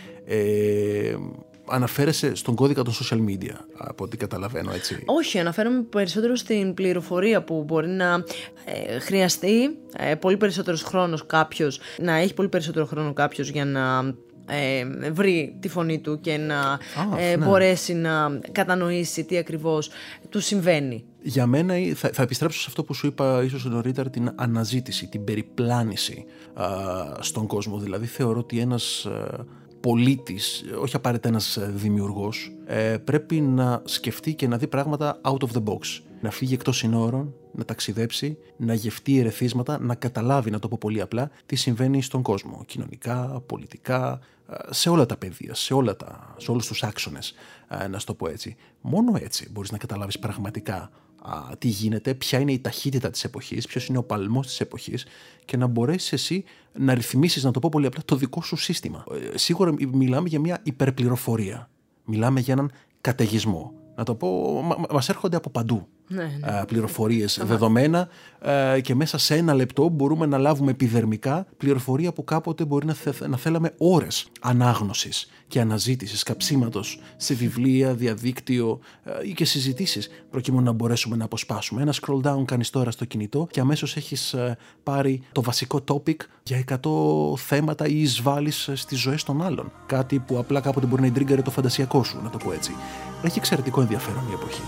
Αναφέρεσαι στον κώδικα των social media, από ό,τι καταλαβαίνω, έτσι? Όχι, αναφέρομαι περισσότερο στην πληροφορία που μπορεί να χρειαστεί πολύ περισσότερος χρόνος κάποιος, να έχει πολύ περισσότερο χρόνο κάποιος για να βρει τη φωνή του και να μπορέσει να κατανοήσει τι ακριβώς του συμβαίνει. Για μένα θα επιστρέψω σε αυτό που σου είπα ίσως νωρίτερα, την αναζήτηση, την περιπλάνηση στον κόσμο. Δηλαδή θεωρώ ότι ένας πολίτης, όχι απαραίτητα ένας δημιουργός, πρέπει να σκεφτεί και να δει πράγματα out of the box. Να φύγει εκτός συνόρων, να ταξιδέψει, να γευτεί ερεθίσματα, να καταλάβει, να το πω πολύ απλά, τι συμβαίνει στον κόσμο. Κοινωνικά, πολιτικά, σε όλα τα πεδία, σε όλους τους άξονες, να σου το πω έτσι. Μόνο έτσι μπορείς να καταλάβεις πραγματικά τι γίνεται, ποια είναι η ταχύτητα της εποχής, ποιος είναι ο παλμός της εποχής και να μπορέσεις εσύ να ρυθμίσεις, να το πω πολύ απλά, το δικό σου σύστημα. Σίγουρα μιλάμε για μια υπερπληροφορία. Μιλάμε για έναν καταιγισμό. Να το πω, μας έρχονται από παντού πληροφορίες, δεδομένα, και μέσα σε ένα λεπτό μπορούμε να λάβουμε επιδερμικά πληροφορία που κάποτε μπορεί να θέλαμε ώρες ανάγνωσης και αναζήτησης, καψίματος σε βιβλία, διαδίκτυο ή και συζητήσεις, προκειμένου να μπορέσουμε να αποσπάσουμε. Ένα scroll down κάνεις τώρα στο κινητό και αμέσως έχεις πάρει το βασικό topic για 100 θέματα ή εισβάλλεις στις ζωές των άλλων. Κάτι που απλά κάποτε μπορεί να εντρίγκαρε το φαντασιακό σου, να το πω έτσι. Έχει εξαιρετικό ενδιαφέρον η εποχή.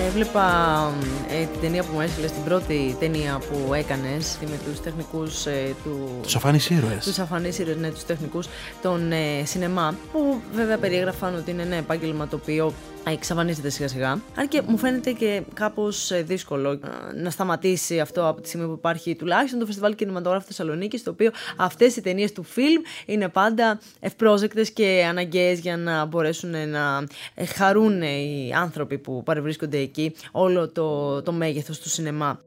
Έβλεπα την ταινία που μου έστειλες, την πρώτη ταινία που έκανες με τους τεχνικούς Τους αφανείς ήρωες. Τους αφανείς ήρωες, ναι, τους τεχνικούς των σινεμά, που βέβαια περιέγραφαν ότι είναι ένα επάγγελμα το οποίο εξαφανίζεται σιγά σιγά. Αν και μου φαίνεται και κάπως δύσκολο να σταματήσει αυτό από τη στιγμή που υπάρχει τουλάχιστον το Φεστιβάλ Κινηματογράφου Θεσσαλονίκης, το οποίο αυτές οι ταινίες του φιλμ είναι πάντα ευπρόσδεκτες και αναγκαίες για να μπορέσουν να χαρούν οι άνθρωποι που παρευρίσκονται εκεί όλο το μέγεθος του σινεμά.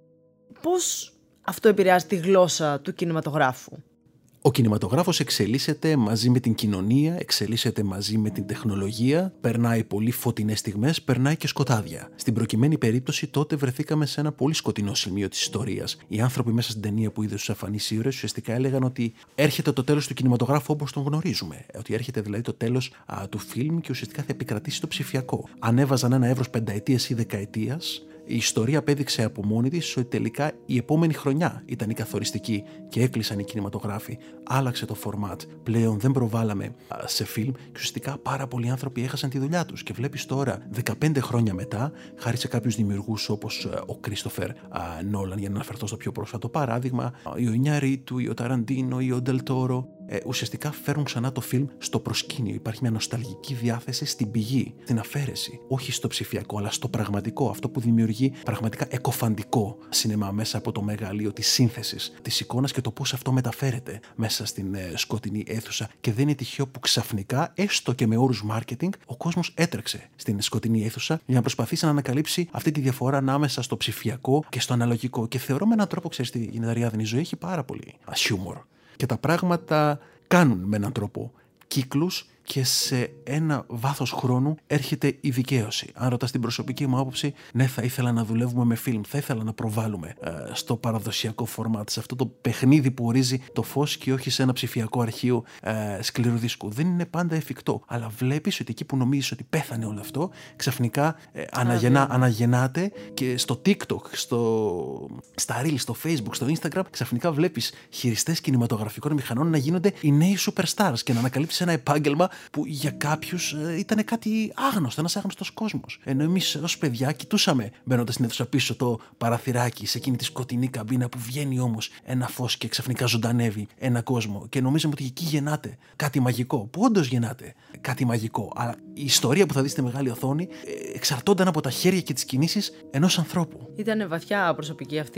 Πώς αυτό επηρεάζει τη γλώσσα του κινηματογράφου? Ο κινηματογράφος εξελίσσεται μαζί με την κοινωνία, εξελίσσεται μαζί με την τεχνολογία, περνάει πολύ φωτεινές στιγμές, περνάει και σκοτάδια. Στην προκειμένη περίπτωση, τότε βρεθήκαμε σε ένα πολύ σκοτεινό σημείο της ιστορίας. Οι άνθρωποι μέσα στην ταινία που είδε στους αφανείς ήρωες ουσιαστικά έλεγαν ότι έρχεται το τέλος του κινηματογράφου όπως τον γνωρίζουμε. Ότι έρχεται δηλαδή το τέλος του φιλμ και ουσιαστικά θα επικρατήσει το ψηφιακό. Ανέβαζαν ένα εύρος πενταετίας ή δεκαετίας. Η ιστορία απέδειξε από μόνη της ότι τελικά η επόμενη χρονιά ήταν η καθοριστική και έκλεισαν οι κινηματογράφοι. Άλλαξε το format. Πλέον δεν προβάλαμε σε φιλμ και ουσιαστικά πάρα πολλοί άνθρωποι έχασαν τη δουλειά τους. Και βλέπεις τώρα, 15 χρόνια μετά, χάρη σε κάποιους δημιουργούς όπως ο Κρίστοφερ Νόλαν, για να αναφερθώ στο πιο πρόσφατο παράδειγμα, ή ο Ινιαρίτου, ή ο Ταραντίνο, ή ο Ντελ Τόρο, ουσιαστικά φέρουν ξανά το φιλμ στο προσκήνιο. Υπάρχει μια νοσταλγική διάθεση στην πηγή, στην αφαίρεση. Όχι στο ψηφιακό, αλλά στο πραγματικό. Αυτό που δημιουργεί πραγματικά εκοφαντικό σινεμά μέσα από το μεγαλείο της σύνθεσης της εικόνας και το πώς αυτό μεταφέρεται μέσα στην σκοτεινή αίθουσα. Και δεν είναι τυχαίο που ξαφνικά, έστω και με όρους marketing, ο κόσμος έτρεξε στην σκοτεινή αίθουσα για να προσπαθήσει να ανακαλύψει αυτή τη διαφορά ανάμεσα στο ψηφιακό και στο αναλογικό. Και θεωρώ με έναν τρόπο, ξέρεις, τη Γενεταριάδη ζωή έχει πάρα πολύ χιούμορ. Και τα πράγματα κάνουν με έναν τρόπο κύκλους και σε ένα βάθος χρόνου έρχεται η δικαίωση. Αν ρωτάς την προσωπική μου άποψη, ναι, θα ήθελα να δουλεύουμε με φιλμ, θα ήθελα να προβάλλουμε στο παραδοσιακό φορμάτ, σε αυτό το παιχνίδι που ορίζει το φως και όχι σε ένα ψηφιακό αρχείο σκληρού δίσκου. Δεν είναι πάντα εφικτό. Αλλά βλέπεις ότι εκεί που νομίζεις ότι πέθανε όλο αυτό, ξαφνικά αναγεννάται και στο TikTok, στα Reels, στο Facebook, στο Instagram, ξαφνικά βλέπεις χειριστές κινηματογραφικών μηχανών να γίνονται οι νέοι superstars και να ανακαλύψεις ένα επάγγελμα που για κάποιους ήταν κάτι άγνωστο, ένας άγνωστος κόσμος. Ενώ εμείς ως παιδιά κοιτούσαμε μπαίνοντας στην αίθουσα πίσω το παραθυράκι, σε εκείνη τη σκοτεινή καμπίνα που βγαίνει όμως ένα φως και ξαφνικά ζωντανεύει ένα κόσμο. Και νομίζαμε ότι εκεί γεννάται κάτι μαγικό, που όντως γεννάται κάτι μαγικό. Αλλά η ιστορία που θα δεις στη μεγάλη οθόνη εξαρτώνταν από τα χέρια και τις κινήσεις ενός ανθρώπου. Ήταν βαθιά προσωπική αυτή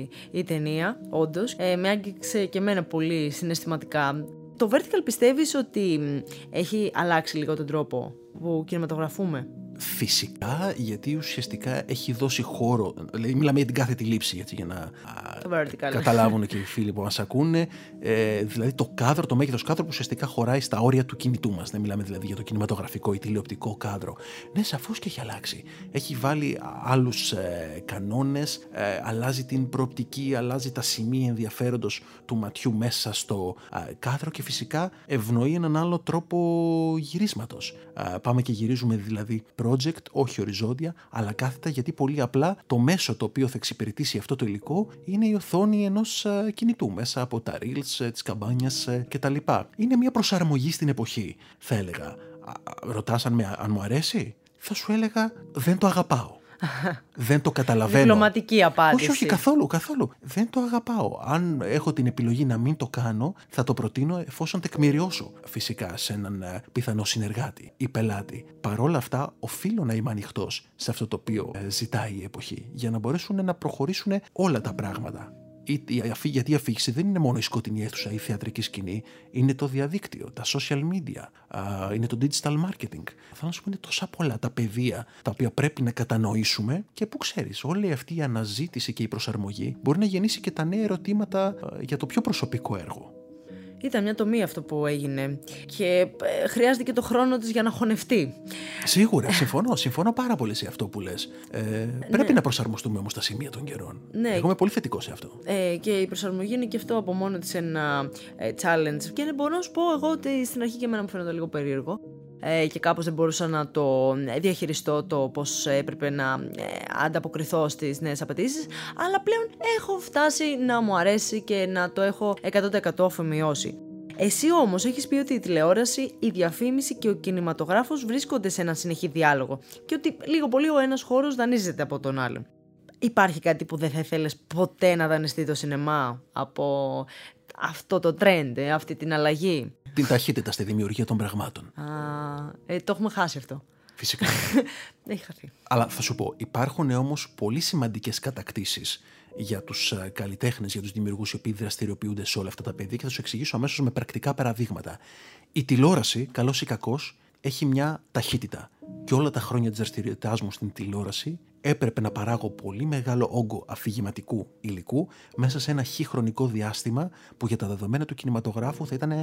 η ταινία, όντως. Με άγγιξε και εμένα πολύ συναισθηματικά. Το Vertical πιστεύεις ότι έχει αλλάξει λίγο τον τρόπο που κινηματογραφούμε? Φυσικά, γιατί ουσιαστικά έχει δώσει χώρο. Δηλαδή, μιλάμε για την κάθετη λήψη, έτσι, για να καταλάβουν και οι φίλοι που μας ακούνε. Δηλαδή, το κάδρο, το μέγεθος κάδρο που ουσιαστικά χωράει στα όρια του κινητού μας. Δεν μιλάμε δηλαδή για το κινηματογραφικό ή τηλεοπτικό κάδρο. Ναι, σαφώς και έχει αλλάξει. Έχει βάλει άλλους κανόνες, αλλάζει την προοπτική, αλλάζει τα σημεία ενδιαφέροντος του ματιού μέσα στο κάδρο και φυσικά ευνοεί έναν άλλο τρόπο γυρίσματος. Πάμε και γυρίζουμε δηλαδή project, όχι οριζόντια, αλλά κάθετα, γιατί πολύ απλά το μέσο το οποίο θα εξυπηρετήσει αυτό το υλικό είναι η οθόνη ενός κινητού, μέσα από τα reels, τις καμπάνιας κτλ. Είναι μια προσαρμογή στην εποχή, θα έλεγα. Ρωτάς αν μου αρέσει? Θα σου έλεγα δεν το αγαπάω. Δεν το καταλαβαίνω. Διπλωματική απάντηση. Όχι, καθόλου. Δεν το αγαπάω. Αν έχω την επιλογή να μην το κάνω, θα το προτείνω εφόσον τεκμηριώσω φυσικά σε έναν πιθανό συνεργάτη ή πελάτη. Παρόλα αυτά, οφείλω να είμαι ανοιχτός σε αυτό το οποίο ζητάει η εποχή, για να μπορέσουν να προχωρήσουν όλα τα πράγματα. Γιατί η αφήγηση δεν είναι μόνο η σκοτεινή αίθουσα ή η θεατρική σκηνή, είναι το διαδίκτυο, τα social media, είναι το digital marketing. Θέλω να σου πω, είναι τόσα πολλά τα πεδία τα οποία πρέπει να κατανοήσουμε και που ξέρεις, όλη αυτή η αναζήτηση και η προσαρμογή μπορεί να γεννήσει και τα νέα ερωτήματα για το πιο προσωπικό έργο. Ήταν μια τομή αυτό που έγινε και χρειάζεται και το χρόνο της για να χωνευτεί. Σίγουρα, συμφωνώ πάρα πολύ σε αυτό που λες. Πρέπει να προσαρμοστούμε όμως στα σημεία των καιρών. Ναι. Εγώ είμαι πολύ θετικό σε αυτό. Και η προσαρμογή είναι και αυτό από μόνο της ένα challenge. Και μπορώ να σου πω εγώ ότι στην αρχή και εμένα μου φαίνεται λίγο περίεργο. Και κάπως δεν μπορούσα να το διαχειριστώ το πώς έπρεπε να ανταποκριθώ στις νέες απαιτήσεις, αλλά πλέον έχω φτάσει να μου αρέσει και να το έχω 100% αφομοιώσει. Εσύ όμως έχεις πει ότι η τηλεόραση, η διαφήμιση και ο κινηματογράφος βρίσκονται σε έναν συνεχή διάλογο και ότι λίγο πολύ ο ένας χώρος δανείζεται από τον άλλον. Υπάρχει κάτι που δεν θα ήθελες ποτέ να δανειστεί το σινεμά από αυτό το trend, αυτή την αλλαγή? Την ταχύτητα στη δημιουργία των πραγμάτων. Το έχουμε χάσει αυτό. Φυσικά. Έχει χαθεί. Αλλά θα σου πω, υπάρχουν όμως πολύ σημαντικές κατακτήσεις για τους καλλιτέχνες, για τους δημιουργούς οι οποίοι δραστηριοποιούνται σε όλα αυτά τα πεδία και θα σου εξηγήσω αμέσως με πρακτικά παραδείγματα. Η τηλεόραση, καλώς ή κακώς, έχει μια ταχύτητα. Και όλα τα χρόνια της δραστηριότητάς μου στην τηλεόραση έπρεπε να παράγω πολύ μεγάλο όγκο αφηγηματικού υλικού μέσα σε ένα χρονικό διάστημα που για τα δεδομένα του κινηματογράφου θα ήταν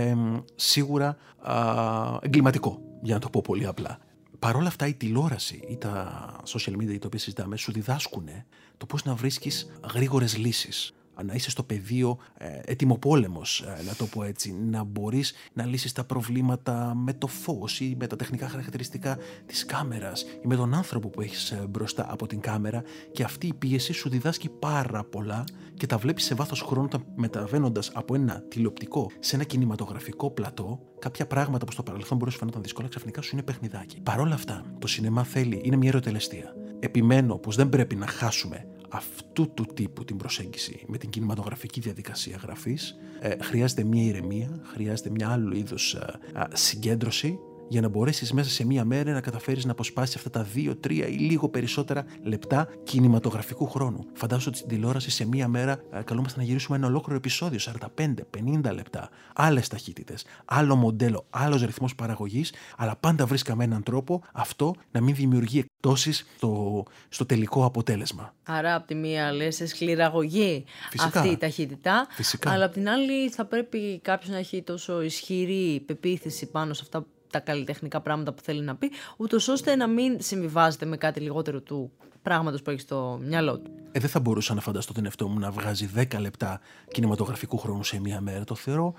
σίγουρα εγκληματικό, για να το πω πολύ απλά. Παρ' όλα αυτά η τηλεόραση ή τα social media τα οποία συζητάμε σου διδάσκουν το πώς να βρίσκεις γρήγορες λύσεις. Να είσαι στο πεδίο ετοιμοπόλεμος, να το πω έτσι, να μπορείς να λύσεις τα προβλήματα με το φως ή με τα τεχνικά χαρακτηριστικά της κάμερας ή με τον άνθρωπο που έχεις μπροστά από την κάμερα, και αυτή η πίεση σου διδάσκει πάρα πολλά και τα βλέπεις σε βάθος χρόνου μεταβαίνοντας από ένα τηλεοπτικό σε ένα κινηματογραφικό πλατό. Κάποια πράγματα που στο παρελθόν μπορούσε να φαίνονταν δύσκολα ξαφνικά σου είναι παιχνιδάκι. Παρ' όλα αυτά, το σινεμά είναι μια ερωτελεστία. Επιμένω πως δεν πρέπει να χάσουμε αυτού του τύπου την προσέγγιση με την κινηματογραφική διαδικασία γραφής. Χρειάζεται μια ηρεμία, χρειάζεται μια άλλου είδους συγκέντρωση για να μπορέσεις μέσα σε μία μέρα να καταφέρεις να αποσπάσεις αυτά τα 2, 3 ή λίγο περισσότερα λεπτά κινηματογραφικού χρόνου. Φαντάζομαι ότι στην τηλεόραση σε μία μέρα καλούμαστε να γυρίσουμε ένα ολόκληρο επεισόδιο, 45-50 λεπτά. Άλλες ταχύτητες, άλλο μοντέλο, άλλος ρυθμός παραγωγής, αλλά πάντα βρίσκαμε έναν τρόπο αυτό να μην δημιουργεί εκτόσεις στο τελικό αποτέλεσμα. Άρα, από τη μία λες σε σκληραγωγή αυτή η ταχύτητα, αλλά από την άλλη θα πρέπει κάποιος να έχει τόσο ισχυρή πεποίθηση πάνω σε αυτά τα καλλιτεχνικά πράγματα που θέλει να πει, ούτως ώστε να μην συμβιβάζεται με κάτι λιγότερο του πράγματος που έχει στο μυαλό του. Δεν θα μπορούσα να φανταστώ τον εαυτό μου να βγάζει 10 λεπτά κινηματογραφικού χρόνου σε μία μέρα. Το θεωρώ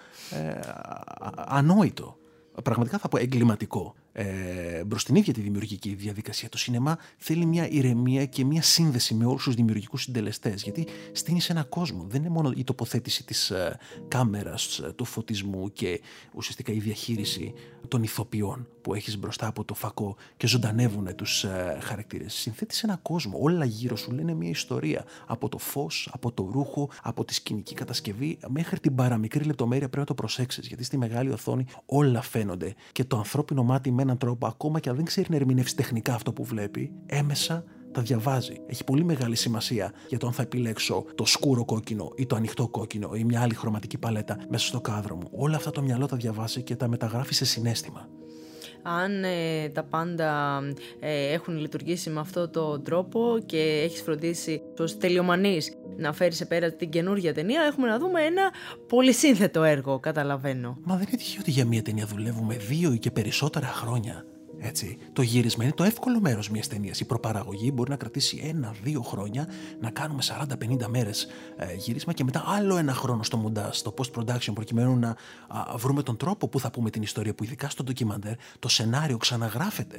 ανόητο. Πραγματικά θα πω εγκληματικό. Προς την ίδια τη δημιουργική διαδικασία. Το σινεμά θέλει μια ηρεμία και μια σύνδεση με όλους τους δημιουργικούς συντελεστές. Γιατί στείνεις ένα κόσμο. Δεν είναι μόνο η τοποθέτηση της κάμερας, του φωτισμού και ουσιαστικά η διαχείριση των ηθοποιών που έχεις μπροστά από το φακό και ζωντανεύουν τους χαρακτήρες. Συνθέτεις ένα κόσμο. Όλα γύρω σου λένε μια ιστορία. Από το φως, από το ρούχο, από τη σκηνική κατασκευή, μέχρι την παραμικρή λεπτομέρεια πρέπει να το προσέξεις. Γιατί στη μεγάλη οθόνη όλα φαίνονται. Και το ανθρώπινο μάτι με έναν τρόπο, ακόμα και αν δεν ξέρει να ερμηνεύσει τεχνικά αυτό που βλέπει, έμεσα τα διαβάζει. Έχει πολύ μεγάλη σημασία για το αν θα επιλέξω το σκούρο κόκκινο ή το ανοιχτό κόκκινο ή μια άλλη χρωματική παλέτα μέσα στο κάδρο μου. Όλα αυτά το μυαλό τα διαβάζει και τα μεταγράφει σε συναίσθημα. Αν τα πάντα έχουν λειτουργήσει με αυτόν τον τρόπο και έχεις φροντίσει ως τελειομανής να φέρεις σε πέρα την καινούργια ταινία, έχουμε να δούμε ένα πολύ σύνθετο έργο, καταλαβαίνω. Μα δεν είναι τυχαίο ότι για μια ταινία δουλεύουμε 2 ή και περισσότερα χρόνια. Έτσι. Το γύρισμα είναι το εύκολο μέρος μιας ταινίας. Η προπαραγωγή μπορεί να κρατήσει 1-2 χρόνια, να κάνουμε 40-50 μέρες γύρισμα και μετά άλλο 1 χρόνο στο μοντάζ, στο post-production, προκειμένου να βρούμε τον τρόπο που θα πούμε την ιστορία, που ειδικά στο ντοκιμαντέρ το σενάριο ξαναγράφεται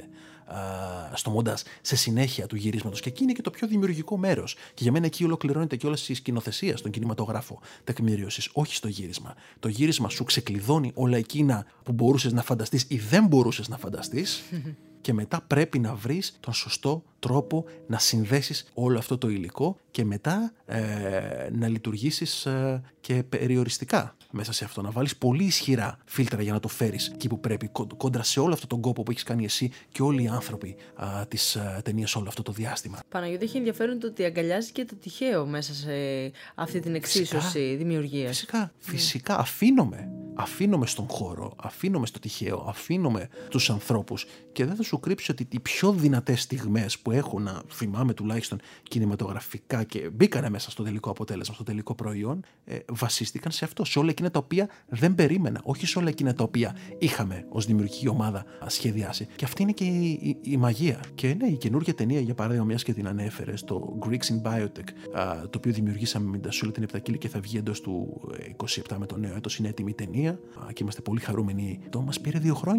στο μοντάζ σε συνέχεια του γυρίσματος. Και εκεί είναι και το πιο δημιουργικό μέρος. Και για μένα εκεί ολοκληρώνεται και όλη η σκηνοθεσία στον κινηματογράφο τεκμηρίωσης, όχι στο γύρισμα. Το γύρισμα σου ξεκλειδώνει όλα εκείνα που μπορούσες να φανταστείς ή δεν μπορούσες να φανταστείς. Και μετά πρέπει να βρεις τον σωστό τρόπο να συνδέσεις όλο αυτό το υλικό και μετά να λειτουργήσεις και περιοριστικά μέσα σε αυτό. Να βάλεις πολύ ισχυρά φίλτρα για να το φέρεις εκεί που πρέπει, κόντρα σε όλο αυτό τον κόπο που έχεις κάνει εσύ και όλοι οι άνθρωποι της ταινίας όλο αυτό το διάστημα. Παναγιώτη, έχει ενδιαφέρον το ότι αγκαλιάζει και το τυχαίο μέσα σε αυτή την εξίσωση δημιουργίας. Φυσικά. Αφήνομαι στον χώρο, αφήνομαι στο τυχαίο, αφήνομαι τους ανθρώπους και δεν θα σου κρύψω ότι οι πιο δυνατές στιγμές που έχω να θυμάμαι τουλάχιστον κινηματογραφικά και μπήκανε μέσα στο τελικό αποτέλεσμα, στο τελικό προϊόν, βασίστηκαν σε αυτό, σε όλα εκείνα τα οποία δεν περίμενα, όχι σε όλα εκείνα τα οποία είχαμε ως δημιουργική ομάδα σχεδιάσει. Και αυτή είναι και η μαγεία. Και ναι, η καινούργια ταινία, για παράδειγμα, μιας και την ανέφερες, το Greeks in Biotech, το οποίο δημιουργήσαμε με την Τασούλα την Επτακύλη και θα βγει εντός του 27 με το νέο έτος, είναι έτοιμη η ταινία και είμαστε πολύ χαρούμενοι. Το μας πήρε 2 χρόνια.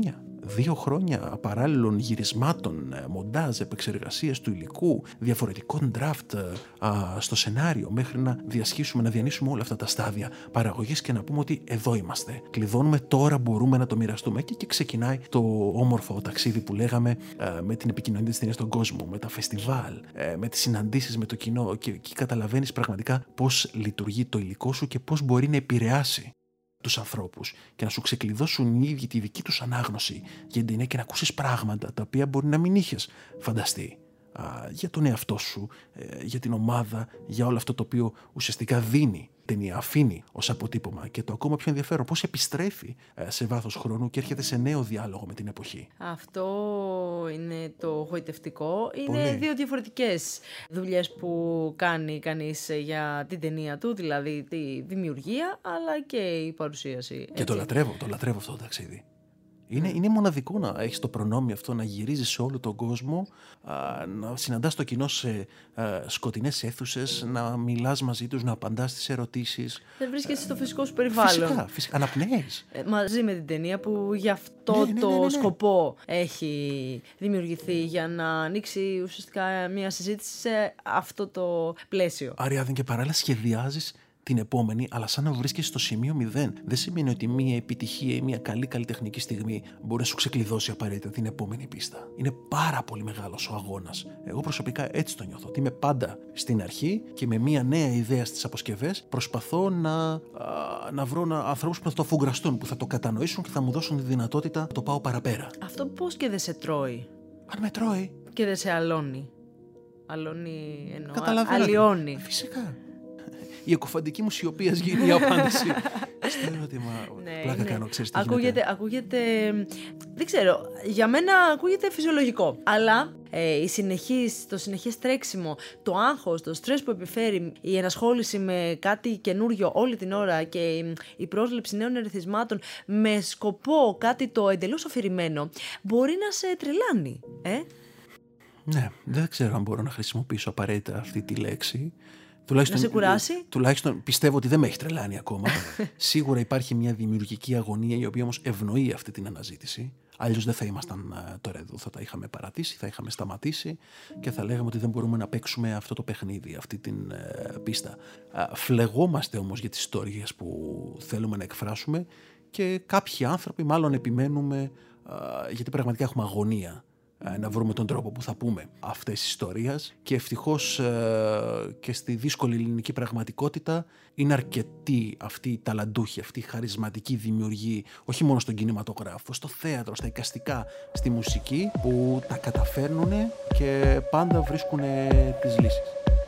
2 χρόνια παράλληλων γυρισμάτων, μοντάζ, επεξεργασίας του υλικού, διαφορετικών draft στο σενάριο, μέχρι να διασχίσουμε, να διανύσουμε όλα αυτά τα στάδια παραγωγής και να πούμε ότι εδώ είμαστε. Κλειδώνουμε, τώρα μπορούμε να το μοιραστούμε. Και ξεκινάει το όμορφο ταξίδι που λέγαμε, με την επικοινωνία της ταινίας στον κόσμο, με τα φεστιβάλ, με τις συναντήσεις με το κοινό. Και εκεί καταλαβαίνεις πραγματικά πώς λειτουργεί το υλικό σου και πώς μπορεί να επηρεάσει τους ανθρώπους και να σου ξεκλειδώσουν οι ίδιοι τη δική τους ανάγνωση για την ταινία και να ακούσεις πράγματα τα οποία μπορεί να μην είχες φανταστεί για τον εαυτό σου, για την ομάδα, για όλο αυτό το οποίο ουσιαστικά δίνει ταινία, αφήνει ως αποτύπωμα. Και το ακόμα πιο ενδιαφέρον, πώς επιστρέφει σε βάθος χρόνου και έρχεται σε νέο διάλογο με την εποχή. Αυτό είναι το γοητευτικό. Είναι Πολύ. 2 διαφορετικές δουλειές που κάνει κανείς για την ταινία του, δηλαδή τη δημιουργία αλλά και η παρουσίαση. Και το λατρεύω αυτό το ταξίδι. Είναι μοναδικό να έχεις το προνόμιο αυτό, να γυρίζεις σε όλο τον κόσμο, να συναντάς το κοινό σε σκοτεινές αίθουσες, να μιλάς μαζί τους, να απαντάς στις ερωτήσεις. Δεν βρίσκεσαι στο φυσικό σου περιβάλλον. Φυσικά, αναπνέεις. Μαζί με την ταινία που γι' αυτό το σκοπό έχει δημιουργηθεί, για να ανοίξει ουσιαστικά μια συζήτηση σε αυτό το πλαίσιο. Άρα δεν και παράλληλα σχεδιάζεις την επόμενη, αλλά σαν να βρίσκεσαι στο σημείο 0. Δεν σημαίνει ότι μια επιτυχία ή μια καλή καλλιτεχνική στιγμή μπορεί να σου ξεκλειδώσει απαραίτητα την επόμενη πίστα. Είναι πάρα πολύ μεγάλος ο αγώνας. Εγώ προσωπικά έτσι το νιώθω. Ότι είμαι πάντα στην αρχή και με μια νέα ιδέα στις αποσκευές προσπαθώ να βρω ανθρώπους που θα το αφουγκραστούν, που θα το κατανοήσουν και θα μου δώσουν τη δυνατότητα να το πάω παραπέρα. Αυτό πώς και δεν σε τρώει? Αν με τρώει. Και δεν σε αλώνει? Αλώνει εννοώ. Καταλαβαίνω. Αλλοιώνει. Φυσικά. Η εκοφαντική μου σιωπή γίνει η απάντηση στο ερώτημα. Πλάκα κάνω, ξέρεις τι ακούγεται, δεν ξέρω, για μένα ακούγεται φυσιολογικό. Αλλά το συνεχές τρέξιμο, το άγχος, το στρες που επιφέρει η ενασχόληση με κάτι καινούριο όλη την ώρα και η πρόσληψη νέων ερεθισμάτων με σκοπό κάτι το εντελώς αφηρημένο, μπορεί να σε τρελάνει. Ναι, δεν ξέρω αν μπορώ να χρησιμοποιήσω απαραίτητα αυτή τη λέξη. Να σε κουράσει. Τουλάχιστον πιστεύω ότι δεν με έχει τρελάνει ακόμα. Σίγουρα υπάρχει μια δημιουργική αγωνία η οποία όμως ευνοεί αυτή την αναζήτηση. Αλλιώς δεν θα ήμασταν τώρα εδώ. Θα τα είχαμε παρατήσει, θα είχαμε σταματήσει και θα λέγαμε ότι δεν μπορούμε να παίξουμε αυτό το παιχνίδι, αυτή την πίστα. Φλεγόμαστε όμως για τις ιστορίες που θέλουμε να εκφράσουμε και κάποιοι άνθρωποι μάλλον επιμένουμε γιατί πραγματικά έχουμε αγωνία να βρούμε τον τρόπο που θα πούμε αυτές τις ιστορίες και ευτυχώς και στη δύσκολη ελληνική πραγματικότητα είναι αρκετοί αυτοί οι ταλαντούχοι, αυτοί οι χαρισματικοί δημιουργοί, όχι μόνο στον κινηματογράφο, στο θέατρο, στα εικαστικά, στη μουσική, που τα καταφέρνουν και πάντα βρίσκουν τις λύσεις.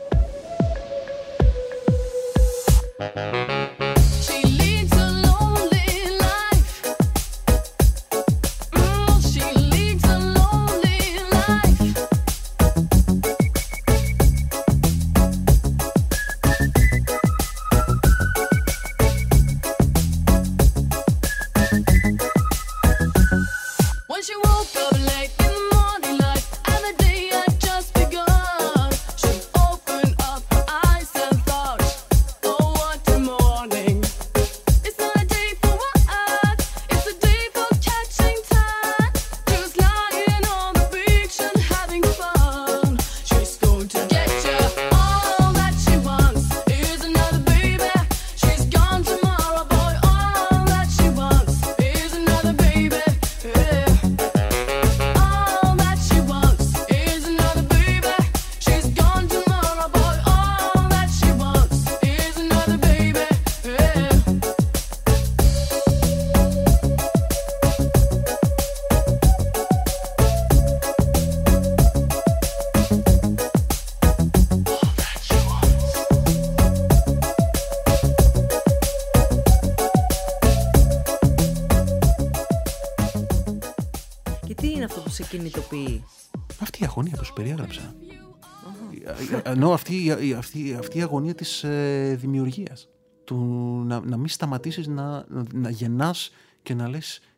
Κινητοποιεί. Αυτή η αγωνία που σου περιέγραψα. Ενώ αυτή η αγωνία της δημιουργίας. Του να μην σταματήσεις να γεννάς και να λες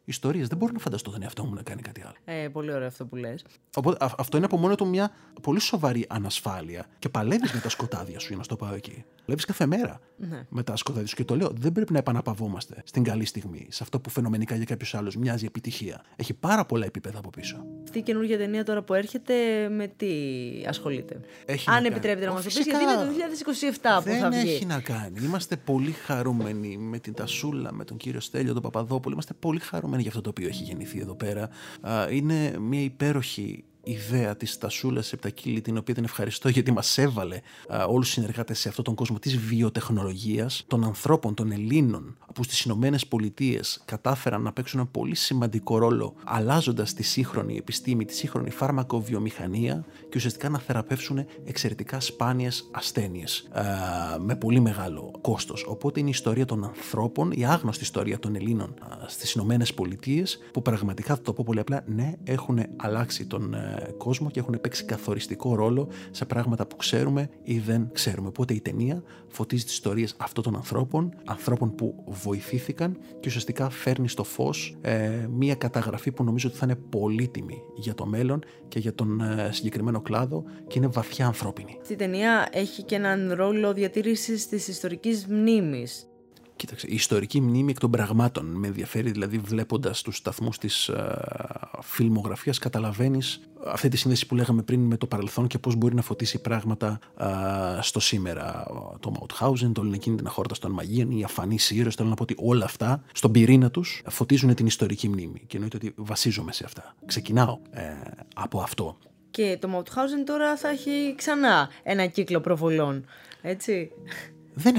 ιστορίες. Δεν μπορώ να φανταστώ τον εαυτό μου να κάνει κάτι άλλο. Πολύ ωραίο αυτό που λες. Οπότε αυτό είναι από μόνο του μια πολύ σοβαρή ανασφάλεια. Και παλεύεις με τα σκοτάδια σου, για να στο πάω εκεί. Παλεύεις κάθε μέρα με τα σκοτάδια σου. Και το λέω, δεν πρέπει να επαναπαυόμαστε στην καλή στιγμή, σε αυτό που φαινομενικά για κάποιους άλλους μοιάζει επιτυχία. Έχει πάρα πολλά επίπεδα από πίσω. Αυτή η καινούργια ταινία τώρα που έρχεται, με τι ασχολείται? Έχει Αν να επιτρέπετε να κάνει. μας το πεις, γιατί είναι το 2027 που θα βγει. Δεν έχει να κάνει. Είμαστε πολύ χαρούμενοι με την Τασούλα, με τον κύριο Στέλιο, τον Παπαδόπουλο. Είμαστε πολύ χαρούμενοι για αυτό το οποίο έχει γεννηθεί εδώ πέρα. Είναι μια υπέροχη ιδέα της Τασούλας Επτακύλη, την οποία την ευχαριστώ γιατί μας έβαλε όλους τους συνεργάτες σε αυτόν τον κόσμο της βιοτεχνολογίας, των ανθρώπων, των Ελλήνων, που στις Ηνωμένες Πολιτείες κατάφεραν να παίξουν ένα πολύ σημαντικό ρόλο, αλλάζοντας τη σύγχρονη επιστήμη, τη σύγχρονη φάρμακοβιομηχανία και ουσιαστικά να θεραπεύσουν εξαιρετικά σπάνιες ασθένειες με πολύ μεγάλο κόστος. Οπότε είναι η ιστορία των ανθρώπων, η άγνωστη ιστορία των Ελλήνων στις Ηνωμένες Πολιτείες, που πραγματικά, θα το πω πολύ απλά, ναι, έχουν αλλάξει τον κόσμο και έχουν παίξει καθοριστικό ρόλο σε πράγματα που ξέρουμε ή δεν ξέρουμε. Οπότε η ταινία φωτίζει τις ιστορίες αυτών των ανθρώπων που βοηθήθηκαν και ουσιαστικά φέρνει στο φως μία καταγραφή που νομίζω ότι θα είναι πολύτιμη για το μέλλον και για τον συγκεκριμένο κλάδο και είναι βαθιά ανθρώπινη. Αυτή η ταινία έχει και έναν ρόλο διατήρησης της ιστορικής μνήμης. Κοίταξε, η ιστορική μνήμη εκ των πραγμάτων με ενδιαφέρει, δηλαδή βλέποντας τους σταθμούς της φιλμογραφίας καταλαβαίνεις αυτή τη σύνδεση που λέγαμε πριν με το παρελθόν και πώς μπορεί να φωτίσει πράγματα στο σήμερα. Το Mauthausen, το Εκείνη την αχόρτα των Μαγείων, οι αφανείς ήρωες, θέλω να πω ότι όλα αυτά στον πυρήνα τους φωτίζουν την ιστορική μνήμη και εννοείται ότι βασίζομαι σε αυτά. Ξεκινάω από αυτό. Και το Mauthausen τώρα θα έχει ξανά ένα κύκλο προβολών, έτσι. Δεν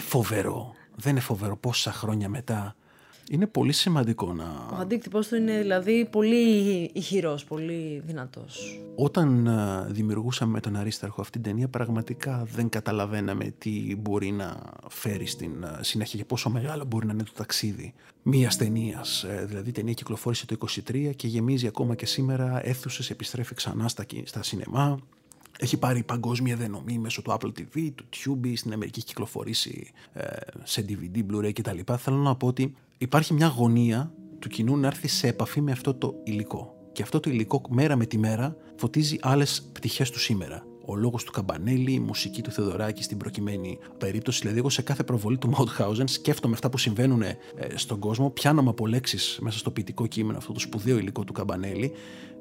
είναι φοβερό πόσα χρόνια μετά. Είναι πολύ σημαντικό να... Ο αντίκτυπος του είναι δηλαδή πολύ ηχηρός, πολύ δυνατός. Όταν δημιουργούσαμε με τον Αρίσταρχο αυτή την ταινία, πραγματικά δεν καταλαβαίναμε τι μπορεί να φέρει στην συνέχεια και πόσο μεγάλο μπορεί να είναι το ταξίδι μιας ταινίας. Δηλαδή η ταινία κυκλοφόρησε το 23 και γεμίζει ακόμα και σήμερα αίθουσες, επιστρέφει ξανά στα σινεμά. Έχει πάρει παγκόσμια διανομή μέσω του Apple TV, του Tubi, στην Αμερική έχει κυκλοφορήσει σε DVD, Blu-ray κτλ. Θέλω να πω ότι υπάρχει μια αγωνία του κοινού να έρθει σε επαφή με αυτό το υλικό. Και αυτό το υλικό μέρα με τη μέρα φωτίζει άλλες πτυχές του σήμερα. Ο λόγος του Καμπανέλη, η μουσική του Θεοδωράκη στην προκειμένη περίπτωση. Δηλαδή, εγώ σε κάθε προβολή του Mauthausen σκέφτομαι αυτά που συμβαίνουν στον κόσμο, πιάνομαι από λέξεις μέσα στο ποιητικό κείμενο, αυτό το σπουδαίο υλικό του Καμπανέλη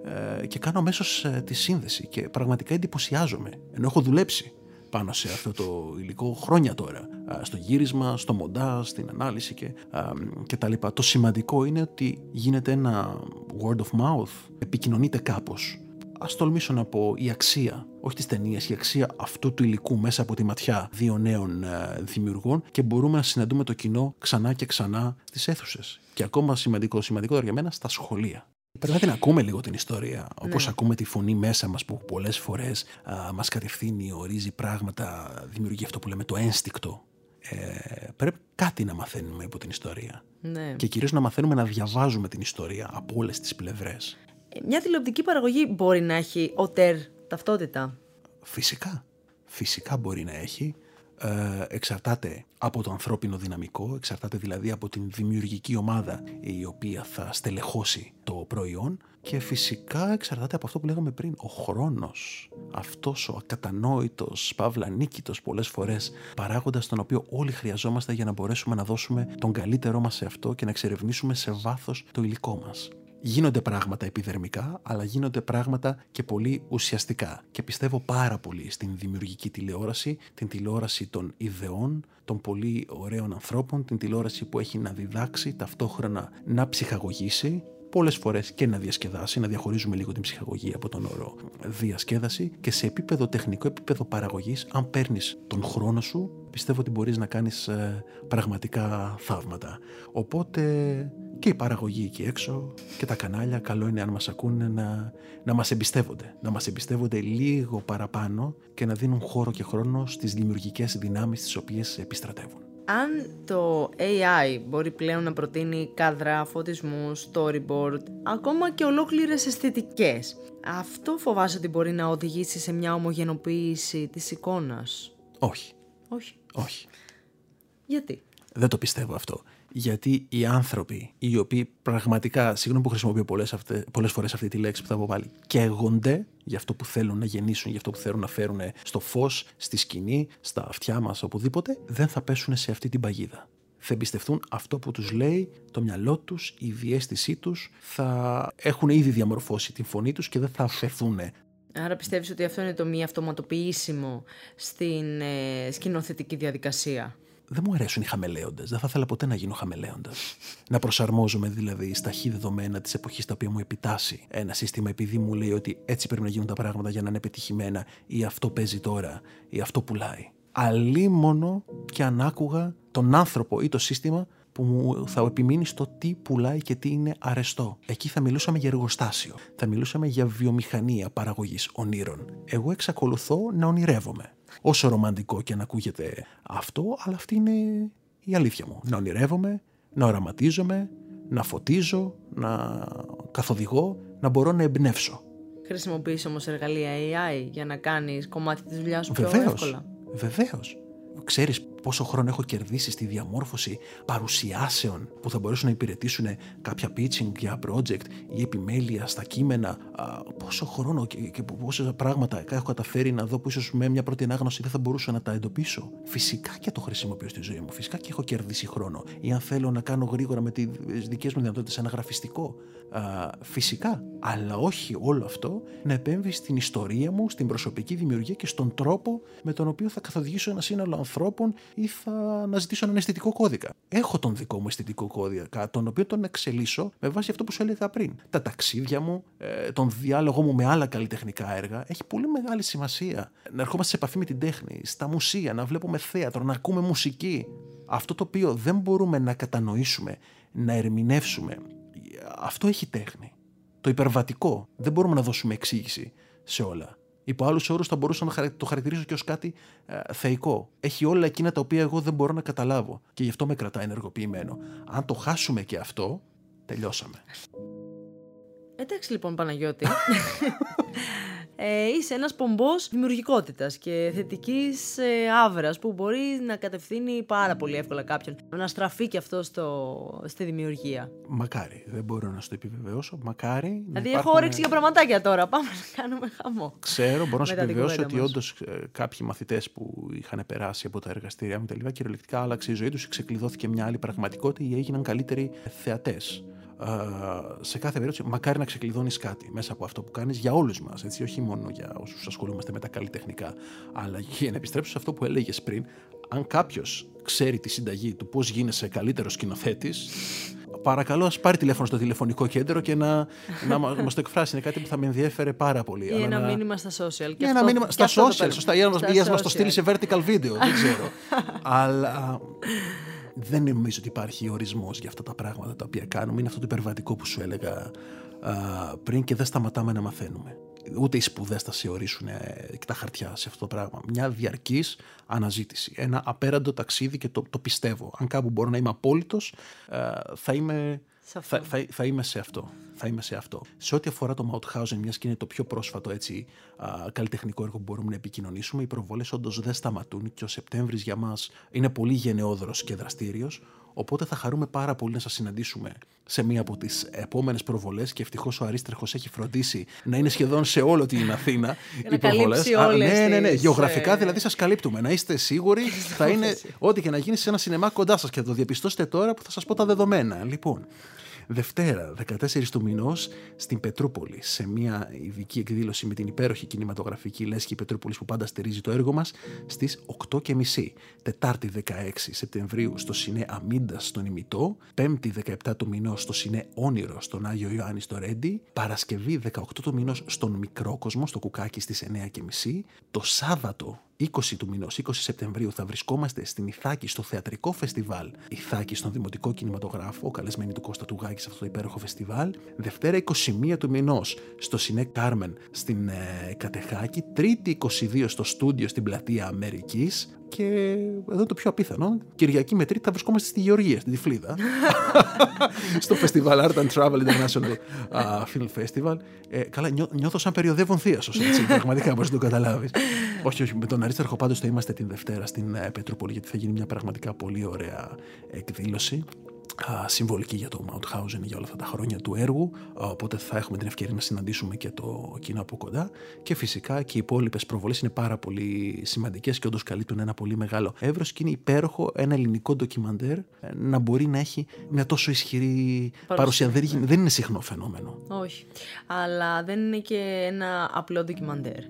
και κάνω αμέσως τη σύνδεση και πραγματικά εντυπωσιάζομαι. Ενώ έχω δουλέψει πάνω σε αυτό το υλικό χρόνια τώρα, στο γύρισμα, στο μοντάζ, στην ανάλυση και τα λοιπά. Το σημαντικό είναι ότι γίνεται ένα word of mouth, επικοινωνείται κάπως. Ας τολμήσω να πω η αξία, όχι της ταινίας, η αξία αυτού του υλικού μέσα από τη ματιά δύο νέων δημιουργών και μπορούμε να συναντούμε το κοινό ξανά και ξανά στις αίθουσες. Και ακόμα σημαντικότερο για μένα, στα σχολεία. Πρέπει να την ακούμε λίγο την ιστορία, όπως ακούμε τη φωνή μέσα μας που πολλές φορές μας κατευθύνει, ορίζει πράγματα, δημιουργεί αυτό που λέμε το ένστικτο. Πρέπει κάτι να μαθαίνουμε από την ιστορία. Ναι. Και κυρίως να μαθαίνουμε να διαβάζουμε την ιστορία από όλες τις πλευρές. Μια τηλεοπτική παραγωγή μπορεί να έχει οτέρ ταυτότητα. Φυσικά μπορεί να έχει. Εξαρτάται από το ανθρώπινο δυναμικό, εξαρτάται δηλαδή από την δημιουργική ομάδα η οποία θα στελεχώσει το προϊόν και φυσικά εξαρτάται από αυτό που λέγαμε πριν, ο χρόνος, αυτός ο ακατανόητος, παύλα ανίκητος πολλές φορές παράγοντας τον οποίο όλοι χρειαζόμαστε για να μπορέσουμε να δώσουμε τον καλύτερό μας σε αυτό και να εξερευνήσουμε σε βάθος το υλικό μας. Γίνονται πράγματα επιδερμικά, αλλά γίνονται πράγματα και πολύ ουσιαστικά. Και πιστεύω πάρα πολύ στην δημιουργική τηλεόραση, την τηλεόραση των ιδεών, των πολύ ωραίων ανθρώπων, την τηλεόραση που έχει να διδάξει, ταυτόχρονα να ψυχαγωγήσει, πολλές φορές και να διασκεδάσει, να διαχωρίζουμε λίγο την ψυχαγωγία από τον όρο διασκέδαση και σε επίπεδο τεχνικό, επίπεδο παραγωγής, αν παίρνεις τον χρόνο σου, πιστεύω ότι μπορείς να κάνεις πραγματικά θαύματα. Οπότε και η παραγωγή εκεί έξω και τα κανάλια, καλό είναι αν μας ακούνε να μας εμπιστεύονται. Να μας εμπιστεύονται λίγο παραπάνω και να δίνουν χώρο και χρόνο στις δημιουργικές δυνάμεις τις οποίες επιστρατεύουν. Αν το AI μπορεί πλέον να προτείνει κάδρα, φωτισμού, storyboard, ακόμα και ολόκληρες αισθητικές, αυτό φοβάσαι ότι μπορεί να οδηγήσει σε μια ομογενοποίηση της εικόνας? Όχι. Όχι. Γιατί? Δεν το πιστεύω αυτό. Γιατί οι άνθρωποι οι οποίοι πραγματικά, συγγνώμη που χρησιμοποιώ πολλές φορές αυτή τη λέξη που θα πω πάλι, καίγονται για αυτό που θέλουν να γεννήσουν, για αυτό που θέλουν να φέρουν στο φως, στη σκηνή, στα αυτιά μας, οπουδήποτε, δεν θα πέσουν σε αυτή την παγίδα. Θα εμπιστευτούν αυτό που τους λέει το μυαλό τους, η διαίσθησή τους, θα έχουν ήδη διαμορφώσει την φωνή τους και δεν θα αφαιθούν. Άρα πιστεύεις ότι αυτό είναι το μη αυτοματοποιήσιμο στην σκηνοθετική διαδικασία? Δεν μου αρέσουν οι χαμελέοντες. Δεν θα ήθελα ποτέ να γίνω χαμελέοντας. Να προσαρμόζομαι δηλαδή στα χ δεδομένα της εποχής τα οποία μου επιτάσσει ένα σύστημα, επειδή μου λέει ότι έτσι πρέπει να γίνουν τα πράγματα για να είναι πετυχημένα, ή αυτό παίζει τώρα, ή αυτό πουλάει. Αλίμονο και αν άκουγα τον άνθρωπο ή το σύστημα που μου θα επιμείνει στο τι πουλάει και τι είναι αρεστό. Εκεί θα μιλούσαμε για εργοστάσιο. Θα μιλούσαμε για βιομηχανία παραγωγής ονείρων. Εγώ εξακολουθώ να ονειρεύομαι. Όσο ρομαντικό και να ακούγεται αυτό, αλλά αυτή είναι η αλήθεια μου. Να ονειρεύομαι, να οραματίζομαι, να φωτίζω, να καθοδηγώ, να μπορώ να εμπνεύσω. Χρησιμοποιείς όμως εργαλεία AI για να κάνεις κομμάτι της δουλειάς σου πιο εύκολα? Βεβαίως. Ξέρεις πόσο χρόνο έχω κερδίσει στη διαμόρφωση παρουσιάσεων που θα μπορέσουν να υπηρετήσουν κάποια pitching για project ή επιμέλεια στα κείμενα. Πόσο χρόνο και πόσα πράγματα έχω καταφέρει να δω που ίσως με μια πρώτη ανάγνωση δεν θα μπορούσα να τα εντοπίσω. Φυσικά και το χρησιμοποιώ στη ζωή μου. Φυσικά και έχω κερδίσει χρόνο. Ή αν θέλω να κάνω γρήγορα με τις δικές μου δυνατότητες ένα γραφιστικό. Φυσικά. Αλλά όχι όλο αυτό να επέμβει στην ιστορία μου, στην προσωπική δημιουργία και στον τρόπο με τον οποίο θα καθοδηγήσω ένα σύνολο ανθρώπων ή θα αναζητήσω έναν αισθητικό κώδικα. Έχω τον δικό μου αισθητικό κώδικα, τον οποίο τον εξελίσσω με βάση αυτό που σου έλεγα πριν. Τα ταξίδια μου, τον διάλογο μου με άλλα καλλιτεχνικά έργα, έχει πολύ μεγάλη σημασία. Να ερχόμαστε σε επαφή με την τέχνη, στα μουσεία, να βλέπουμε θέατρο, να ακούμε μουσική. Αυτό το οποίο δεν μπορούμε να κατανοήσουμε, να ερμηνεύσουμε, αυτό έχει τέχνη. Το υπερβατικό. Δεν μπορούμε να δώσουμε εξήγηση σε όλα. Υπό άλλους όρους θα μπορούσα να το χαρακτηρίζω και ως κάτι θεϊκό. Έχει όλα εκείνα τα οποία εγώ δεν μπορώ να καταλάβω και γι' αυτό με κρατάει ενεργοποιημένο. Αν το χάσουμε και αυτό, τελειώσαμε. Εντάξει λοιπόν Παναγιώτη. Είσαι ένας πομπός δημιουργικότητας και θετικής άβρας που μπορεί να κατευθύνει πάρα πολύ εύκολα κάποιον. Να στραφεί και αυτό στη δημιουργία. Μακάρι, δεν μπορώ να σου το επιβεβαιώσω. Μακάρι. Δηλαδή έχω όρεξη για πραγματάκια τώρα. Πάμε να κάνουμε χαμό. Ξέρω, μπορώ να σου επιβεβαιώσω ότι όντως κάποιοι μαθητές που είχαν περάσει από τα εργαστήριά μου τελικά κυριολεκτικά άλλαξε η ζωή τους, ξεκλειδώθηκε μια άλλη πραγματικότητα ή έγιναν καλύτεροι θεατές. Σε κάθε περίπτωση, μακάρι να ξεκλειδώνεις κάτι μέσα από αυτό που κάνεις για όλους μας, έτσι, όχι μόνο για όσους ασχολούμαστε με τα καλλιτεχνικά. Αλλά για να επιστρέψω σε αυτό που έλεγες πριν, αν κάποιος ξέρει τη συνταγή του πώς γίνεσαι καλύτερος σκηνοθέτης, παρακαλώ ας πάρει τηλέφωνο στο τηλεφωνικό κέντρο και να μας το εκφράσει. Είναι κάτι που θα με ενδιέφερε πάρα πολύ. Ή ένα μήνυμα στα social. Ή ένα μήνυμα στα social, σωστά. Ή να μας το στείλει σε vertical video, δεν ξέρω. Αλλά δεν νομίζω ότι υπάρχει ορισμός για αυτά τα πράγματα τα οποία κάνουμε. Είναι αυτό το υπερβατικό που σου έλεγα πριν και δεν σταματάμε να μαθαίνουμε. Ούτε οι σπουδές θα σε ορίσουν και τα χαρτιά σε αυτό το πράγμα. Μια διαρκής αναζήτηση. Ένα απέραντο ταξίδι και το πιστεύω. Αν κάπου μπορώ να είμαι απόλυτος, θα είμαι σε αυτό. Σε ό,τι αφορά το Mauthausen, μιας και είναι το πιο πρόσφατο έτσι, καλλιτεχνικό έργο που μπορούμε να επικοινωνήσουμε, οι προβολές όντως δεν σταματούν και ο Σεπτέμβρης για μας είναι πολύ γενναιόδωρος και δραστήριος. Οπότε θα χαρούμε πάρα πολύ να σας συναντήσουμε σε μία από τις επόμενες προβολές και ευτυχώς ο Αρίστρεχος έχει φροντίσει να είναι σχεδόν σε όλο την Αθήνα οι προβολές. Ναι, γεωγραφικά δηλαδή σας καλύπτουμε. Να είστε σίγουροι, θα είναι ό,τι και να γίνει σε ένα σινεμά κοντά σας και θα το διαπιστώσετε τώρα που θα σας πω τα δεδομένα. Λοιπόν, Δευτέρα, 14 του μηνός, στην Πετρούπολη, σε μια ειδική εκδήλωση με την υπέροχη κινηματογραφική λέσχη Πετρούπολης που πάντα στηρίζει το έργο μας, στις 8:30. Τετάρτη 16 Σεπτεμβρίου στο Σινέ Αμίντας στον Ημιτό, Πέμπτη 17 του μηνός στο Σινέ Όνειρο στον Άγιο Ιωάννη στο Ρέντι, Παρασκευή 18 του μηνός στον Μικρόκοσμο στο Κουκάκι στις 9:30, το Σάββατο 20 του μηνός, 20 Σεπτεμβρίου, θα βρισκόμαστε στην Ιθάκη στο θεατρικό φεστιβάλ Ιθάκη στον Δημοτικό Κινηματογράφο, καλεσμένη του Κώστα Τουγάκη σε αυτό το υπέροχο φεστιβάλ. Δευτέρα 21 του μηνός στο Σινέ Κάρμεν στην Κατεχάκη. Τρίτη 22 στο στούντιο στην Πλατεία Αμερικής. Και εδώ το πιο απίθανο, Κυριακή με Τρίτη θα βρισκόμαστε στη Γεωργία, στην Τυφλίδα. Στο Festival Art and Travel International Film Festival. Καλά, νιώθω σαν περιοδεύον θείασος, έτσι, πραγματικά μπορείς να το καταλάβεις. Όχι, με τον Αρίσταρχο πάντως θα είμαστε την Δευτέρα στην Πετρούπολη, γιατί θα γίνει μια πραγματικά πολύ ωραία εκδήλωση. συμβολική για το Mauthausen για όλα αυτά τα χρόνια του έργου, οπότε θα έχουμε την ευκαιρία να συναντήσουμε και το κοινό από κοντά και φυσικά και οι υπόλοιπες προβολές είναι πάρα πολύ σημαντικές και όντως καλύπτουν ένα πολύ μεγάλο εύρος και είναι υπέροχο ένα ελληνικό ντοκιμαντέρ να μπορεί να έχει μια τόσο ισχυρή παρουσία. Δεν είναι συχνό φαινόμενο. Όχι, αλλά δεν είναι και ένα απλό ντοκιμαντέρ.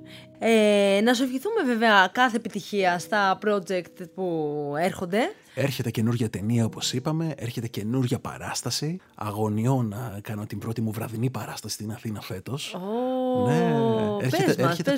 Να σου ευχηθούμε βέβαια κάθε επιτυχία στα project που έρχονται. Έρχεται καινούργια ταινία, όπως είπαμε, έρχεται καινούργια παράσταση. Αγωνιώ να κάνω την πρώτη μου βραδινή παράσταση στην Αθήνα φέτος. Ναι, έρχεται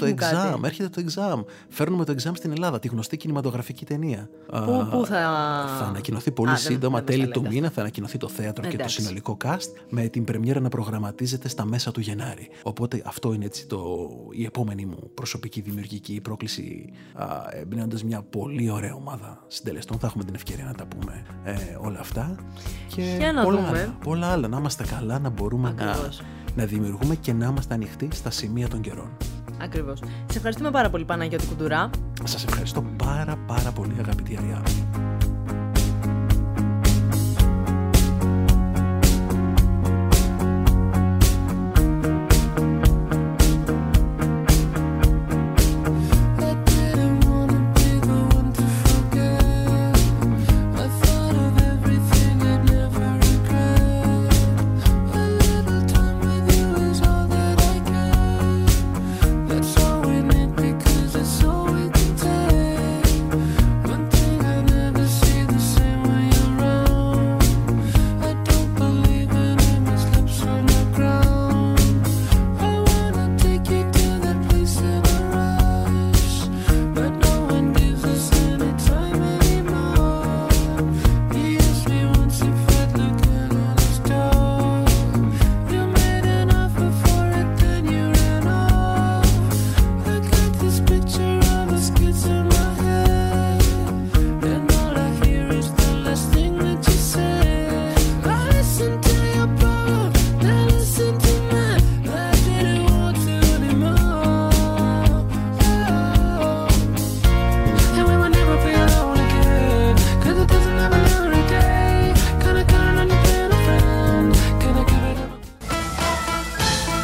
το exam. Φέρνουμε το exam στην Ελλάδα, τη γνωστή κινηματογραφική ταινία. Πού θα ανακοινωθεί πολύ σύντομα, τέλη του μήνα, θα ανακοινωθεί το θέατρο και το συνολικό cast, με την πρεμιέρα να προγραμματίζεται στα μέσα του Γενάρη. Οπότε αυτό είναι έτσι η επόμενη μου προσωπική δημιουργική πρόκληση, εμπνέοντας μια πολύ ωραία ομάδα συντελεστών. Θα έχουμε την ευκαιρία να τα πούμε όλα αυτά και πολλά άλλα. Να είμαστε καλά, να μπορούμε να δημιουργούμε και να είμαστε ανοιχτοί στα σημεία των καιρών. Ακριβώς. Σε ευχαριστούμε πάρα πολύ, Παναγιώτη Κουντουρά. Σας ευχαριστώ πάρα πολύ, αγαπητή Αριά.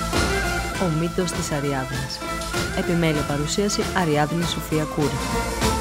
Ο μύτος της Αριάδνης. Επιμέλεια παρουσίαση Αριάδνη Σοφία Κούρη.